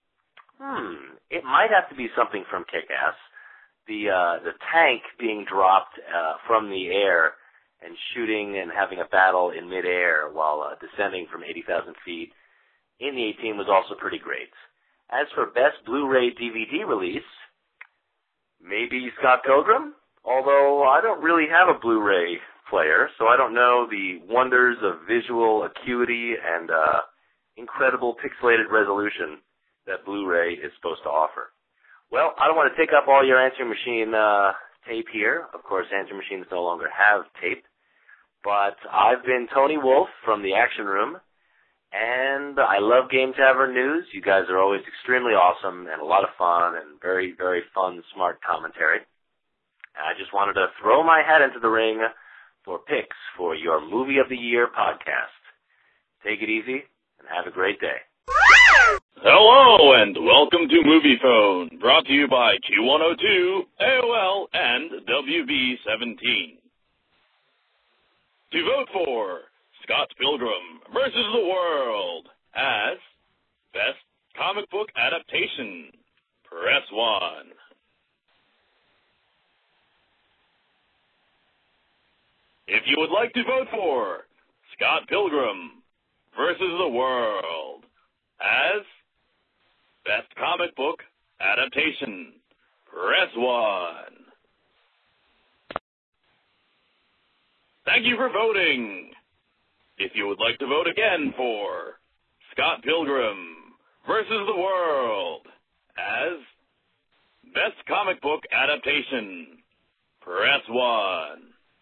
it might have to be something from Kick-Ass. The tank being dropped from the air and shooting and having a battle in midair while descending from 80,000 feet in the A-Team was also pretty great. As for Best Blu-ray DVD release, maybe Scott Pilgrim, although I don't really have a Blu-ray player, so I don't know the wonders of visual acuity and incredible pixelated resolution that Blu-ray is supposed to offer. Well, I don't want to take up all your Answering Machine tape here. Of course, Answering Machines no longer have tape. But I've been Tony Wolf from the Action Room, and I love Game Tavern News. You guys are always extremely awesome and a lot of fun and very, very fun, smart commentary. And I just wanted to throw my hat into the ring for picks for your Movie of the Year podcast. Take it easy and have a great day. Hello and welcome to Movie Phone, brought to you by Q102, AOL, and WB17. To vote for Scott Pilgrim versus the World as Best Comic Book Adaptation, press 1. If you would like to vote for Scott Pilgrim versus the World as Best Comic Book Adaptation, press 1. Thank you for voting. If you would like to vote again for Scott Pilgrim versus the World as Best Comic Book Adaptation, press 1.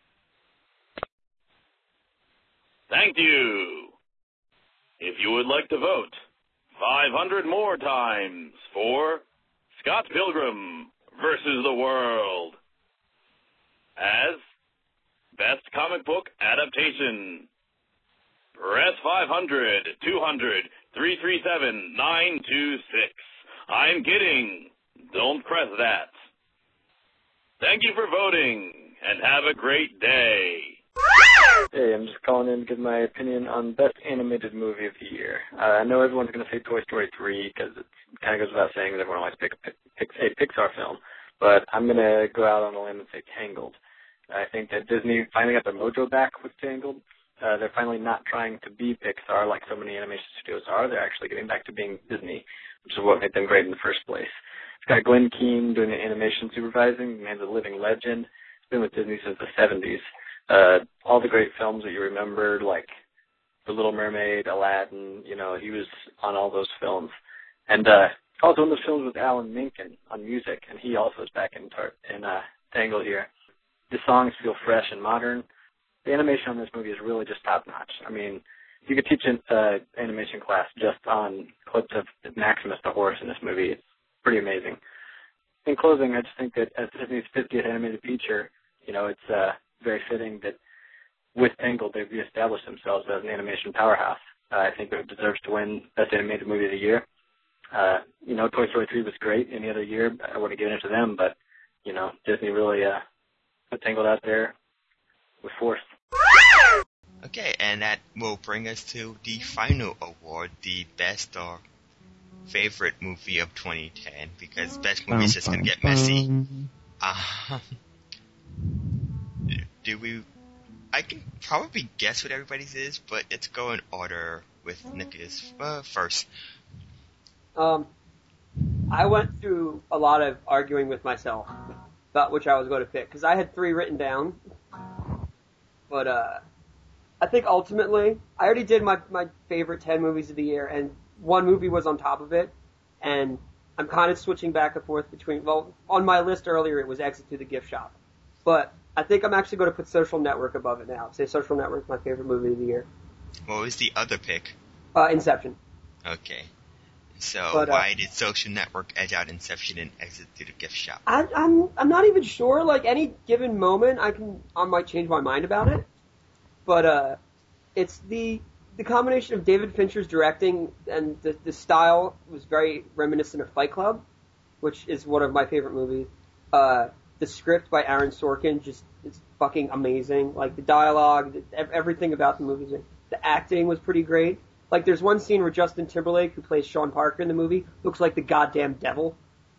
Thank you. If you would like to vote 500 more times for Scott Pilgrim versus the World as Best Comic Book Adaptation, press 500, 200, 337, 926. I'm kidding. Don't press that. Thank you for voting, and have a great day. Hey, I'm just calling in to give my opinion on Best Animated Movie of the Year. I know everyone's going to say Toy Story 3 because it kind of goes without saying that everyone likes to pick a Pixar film, but I'm going to go out on a limb and say Tangled. I think that Disney finally got their mojo back with Tangled. They're finally not trying to be Pixar like so many animation studios are. They're actually getting back to being Disney, which is what made them great in the first place. It's got Glenn Keane doing the animation supervising. The man's a living legend. He's been with Disney since the 70s. All the great films that you remember, like The Little Mermaid, Aladdin, you know, he was on all those films. And also in those films with Alan Menken on music, and he also is back in Tangled here. The songs feel fresh and modern. The animation on this movie is really just top-notch. I mean, you could teach an animation class just on clips of Maximus the horse in this movie. It's pretty amazing. In closing, I just think that as Disney's 50th animated feature, you know, it's very fitting that with Tangled they've reestablished themselves as an animation powerhouse. I think it deserves to win Best Animated Movie of the Year. You know, Toy Story 3 was great any other year. I would have given it to them, but, you know, Disney really put Tangled out there with force. Okay, and that will bring us to the final award, the best or favorite movie of 2010, because best movie is just going to get messy. I can probably guess what everybody's is, but let's go in order with Nicholas first. I went through a lot of arguing with myself about which I was going to pick, because I had 3 written down. But I think ultimately, I already did my favorite 10 movies of the year, and one movie was on top of it, and I'm kind of switching back and forth between, well, on my list earlier it was Exit to the Gift Shop. But I think I'm actually going to put Social Network above it now. Say Social Network is my favorite movie of the year. What was the other pick? Inception. Okay. So why did Social Network edge out Inception and Exit to the Gift Shop? I'm not even sure. Like, any given moment, I might change my mind about it. But it's the combination of David Fincher's directing and the style was very reminiscent of Fight Club, which is one of my favorite movies. The script by Aaron Sorkin it's fucking amazing. Like, the dialogue, everything about the movie. The acting was pretty great. Like, there's one scene where Justin Timberlake, who plays Sean Parker in the movie, looks like the goddamn devil.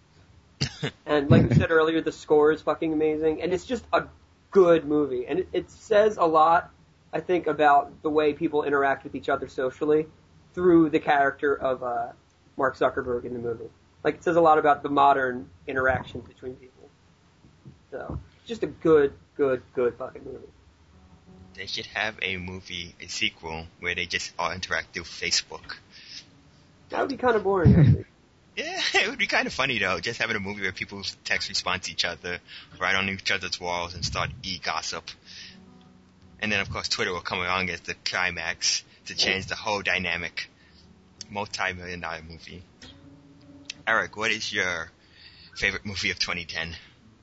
And like we said earlier, the score is fucking amazing. And it's just a good movie. And it says a lot, I think, about the way people interact with each other socially through the character of Mark Zuckerberg in the movie. Like, it says a lot about the modern interactions between people. So, just a good fucking movie. They should have a sequel, where they just all interact through Facebook. That would be kind of boring, actually. Yeah, it would be kind of funny, though, just having a movie where people text response to each other, write on each other's walls, and start e-gossip. And then, of course, Twitter will come along as the climax to change the whole dynamic. Multi-million-dollar movie. Eric, what is your favorite movie of 2010?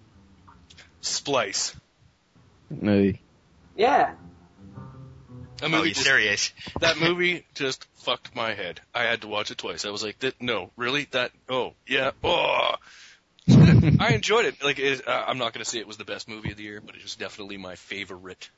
Splice. Movie. Yeah. You're serious? That movie just fucked my head. I had to watch it twice. I was like, no, really? Oh, yeah, oh. I enjoyed it. Like, I'm not going to say it was the best movie of the year, but it was definitely my favorite.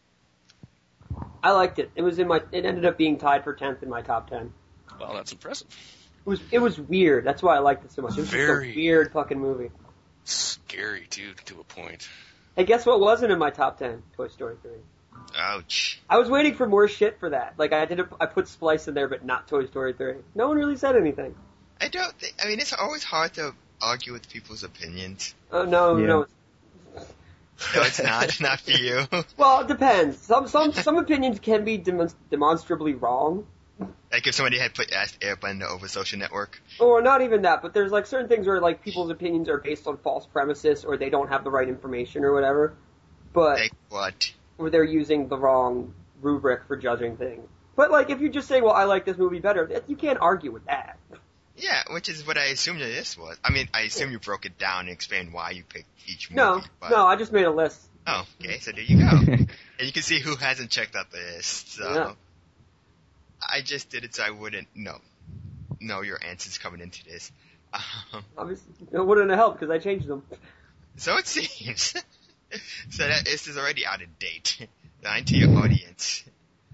I liked it. It ended up being tied for 10th in my top 10. Wow, that's impressive. It was weird. That's why I liked it so much. It was just a weird fucking movie. Scary, too, to a point. Hey, guess what wasn't in my top 10? Toy Story 3. Ouch. I was waiting for more shit for that. Like, I put Splice in there, but not Toy Story 3. No one really said anything. It's always hard to argue with people's opinions. No. No, it's not. Not for you. Well, it depends. Some opinions can be demonstrably wrong. Like if somebody had asked Airbender over Social Network? Or not even that, but there's like certain things where like people's opinions are based on false premises or they don't have the right information or whatever. But like what? Or they're using the wrong rubric for judging things. But like if you just say, well, I like this movie better, you can't argue with that. Yeah, which is what I assumed this was. I mean, I assume you broke it down and explained why you picked each movie. No, I just made a list. Oh, okay, so there you go. And you can see who hasn't checked out the list, so... Yeah. I just did it so I wouldn't know your answers coming into this. Obviously, it wouldn't have helped because I changed them. So it seems. So that this is already out of date. Lying to your audience.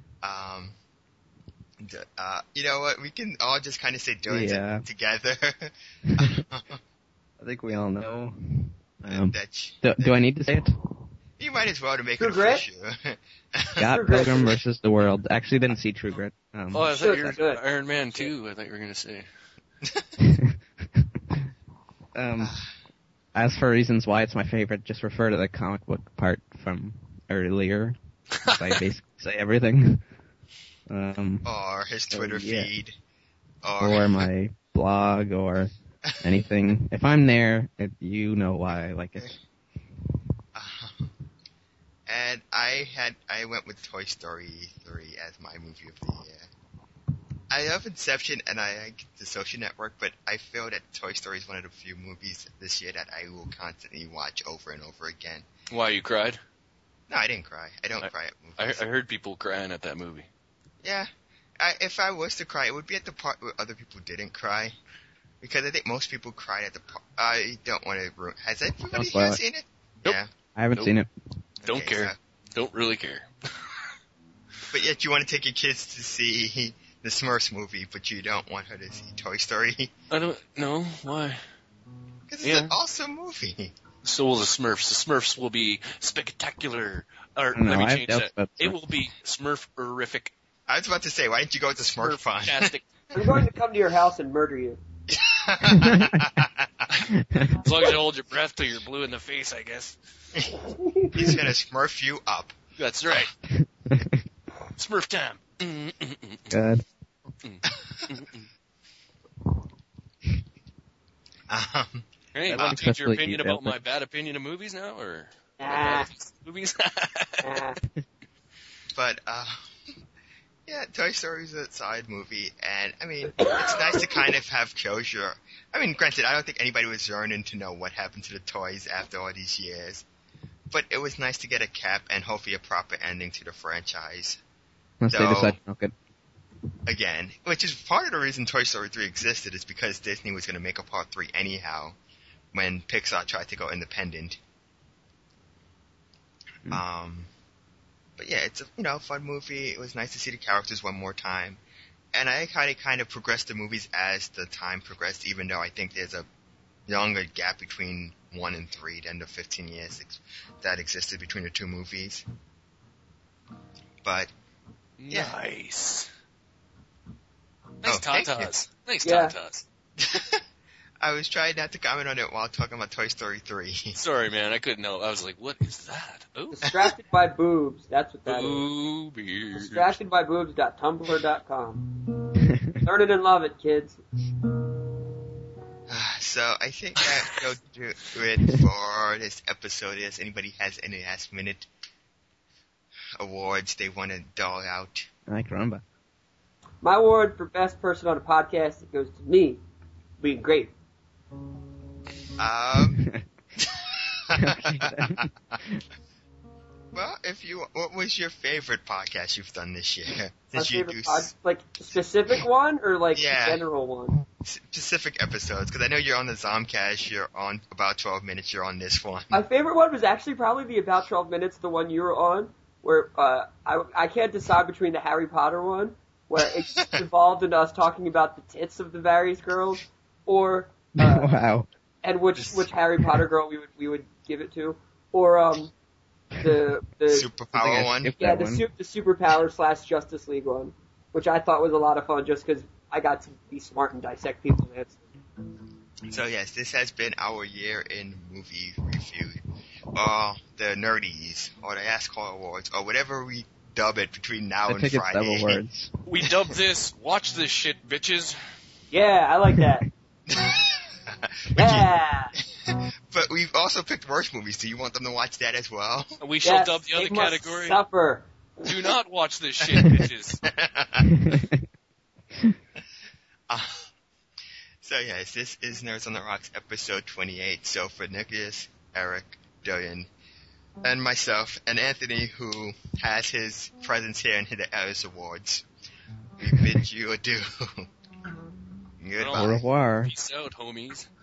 You know what? We can all just kind of say doing it together. I think we all know. Do I need to say it? You might as well to make it official. Scott Pilgrim versus the World. Actually, didn't see True Grit. I thought you were Iron Man 2. I thought you were going to say. As for reasons why it's my favorite, just refer to the comic book part from earlier. I basically say everything. Or his Twitter feed. Or my blog, or anything. If I'm there, you know why I like it. And I went with Toy Story 3 as my movie of the year. I love Inception and I like the Social Network, but I feel that Toy Story is one of the few movies this year that I will constantly watch over and over again. Why, you cried? No, I didn't cry. I don't cry at movies. I heard people crying at that movie. Yeah. If I was to cry, it would be at the part where other people didn't cry. Because I think most people cried at the part. I don't want to ruin. Has everybody here seen it? Nope. Yeah. I haven't seen it. Don't care. Don't really care. But yet you want to take your kids to see the Smurfs movie, but you don't want her to see Toy Story. I don't know. Why? Because it's an awesome movie. So will the Smurfs. The Smurfs will be spectacular. Or No, let me I have change doubts that. about It Smurfs. will be Smurf-erific. I was about to say, why didn't you go with the Smurf fun? Smurf-tastic. I'm going to come to your house and murder you. As long as you hold your breath till you're blue in the face, I guess. He's gonna Smurf you up. That's right. Smurf time. God. Hey, That's change your especially opinion detailed, about my but- bad opinion of movies now, or my Ah. bad movies? Ah. But, yeah, Toy Story's a side movie, and, I mean, it's nice to kind of have closure. I mean, granted, I don't think anybody was yearning to know what happened to the toys after all these years. But it was nice to get a cap and hopefully a proper ending to the franchise. Unless they So- decide to milk it. Again, which is part of the reason Toy Story 3 existed, is because Disney was going to make a part 3 anyhow, when Pixar tried to go independent. But yeah, it's a fun movie. It was nice to see the characters one more time, and I kind of progressed the movies as the time progressed. Even though I think there's a longer gap between 1 and 3 than the 15 years that existed between the two movies. But yeah. Nice. Oh, Nice thank you. tatas. Nice Yeah. tatas. I was trying not to comment on it while talking about Toy Story 3. Sorry, man. I couldn't know. I was like, what is that? Oh, Distracted by boobs. That's what that is. boobies. Distractedbyboobs.tumblr.com. Learn it and love it, kids. So I think that will do it for this episode. If anybody has any last minute awards they want to dole out. Ay, caramba. My award for best person on a podcast, it goes to me. Being great. Well, what was your favorite podcast you've done this year? My Since you favorite do like specific one or like Yeah. general one? specific episodes, because I know you're on the Zomcast, you're on About 12 Minutes, you're on this one. My favorite one was actually probably the About 12 Minutes, the one you were on, where I can't decide between the Harry Potter one, where it evolved into us talking about the tits of the various girls, or Wow. and which Harry Potter girl we would give it to, or the Superpower one. yeah the superpower / Justice League one, which I thought was a lot of fun just because I got to be smart and dissect people's answers. So yes, this has been our year in movie review. The Nerdies, or the AskCall Awards, or whatever we dub it between now I and think it's Friday. double words. We dubbed this, watch this shit, bitches. Yeah, I like that. Yeah. But we've also picked worst movies. Do you want them to watch that as well? We shall Yes, dub the other they must category, Suffer. do not watch this shit, bitches. So yes, this is Nerds on the Rocks episode 28. So for Nicholas, Eric, Dylan, and myself, and Anthony, who has his presence here in the Ellis Awards, we bid you adieu. Goodbye. Au revoir. Peace out, homies.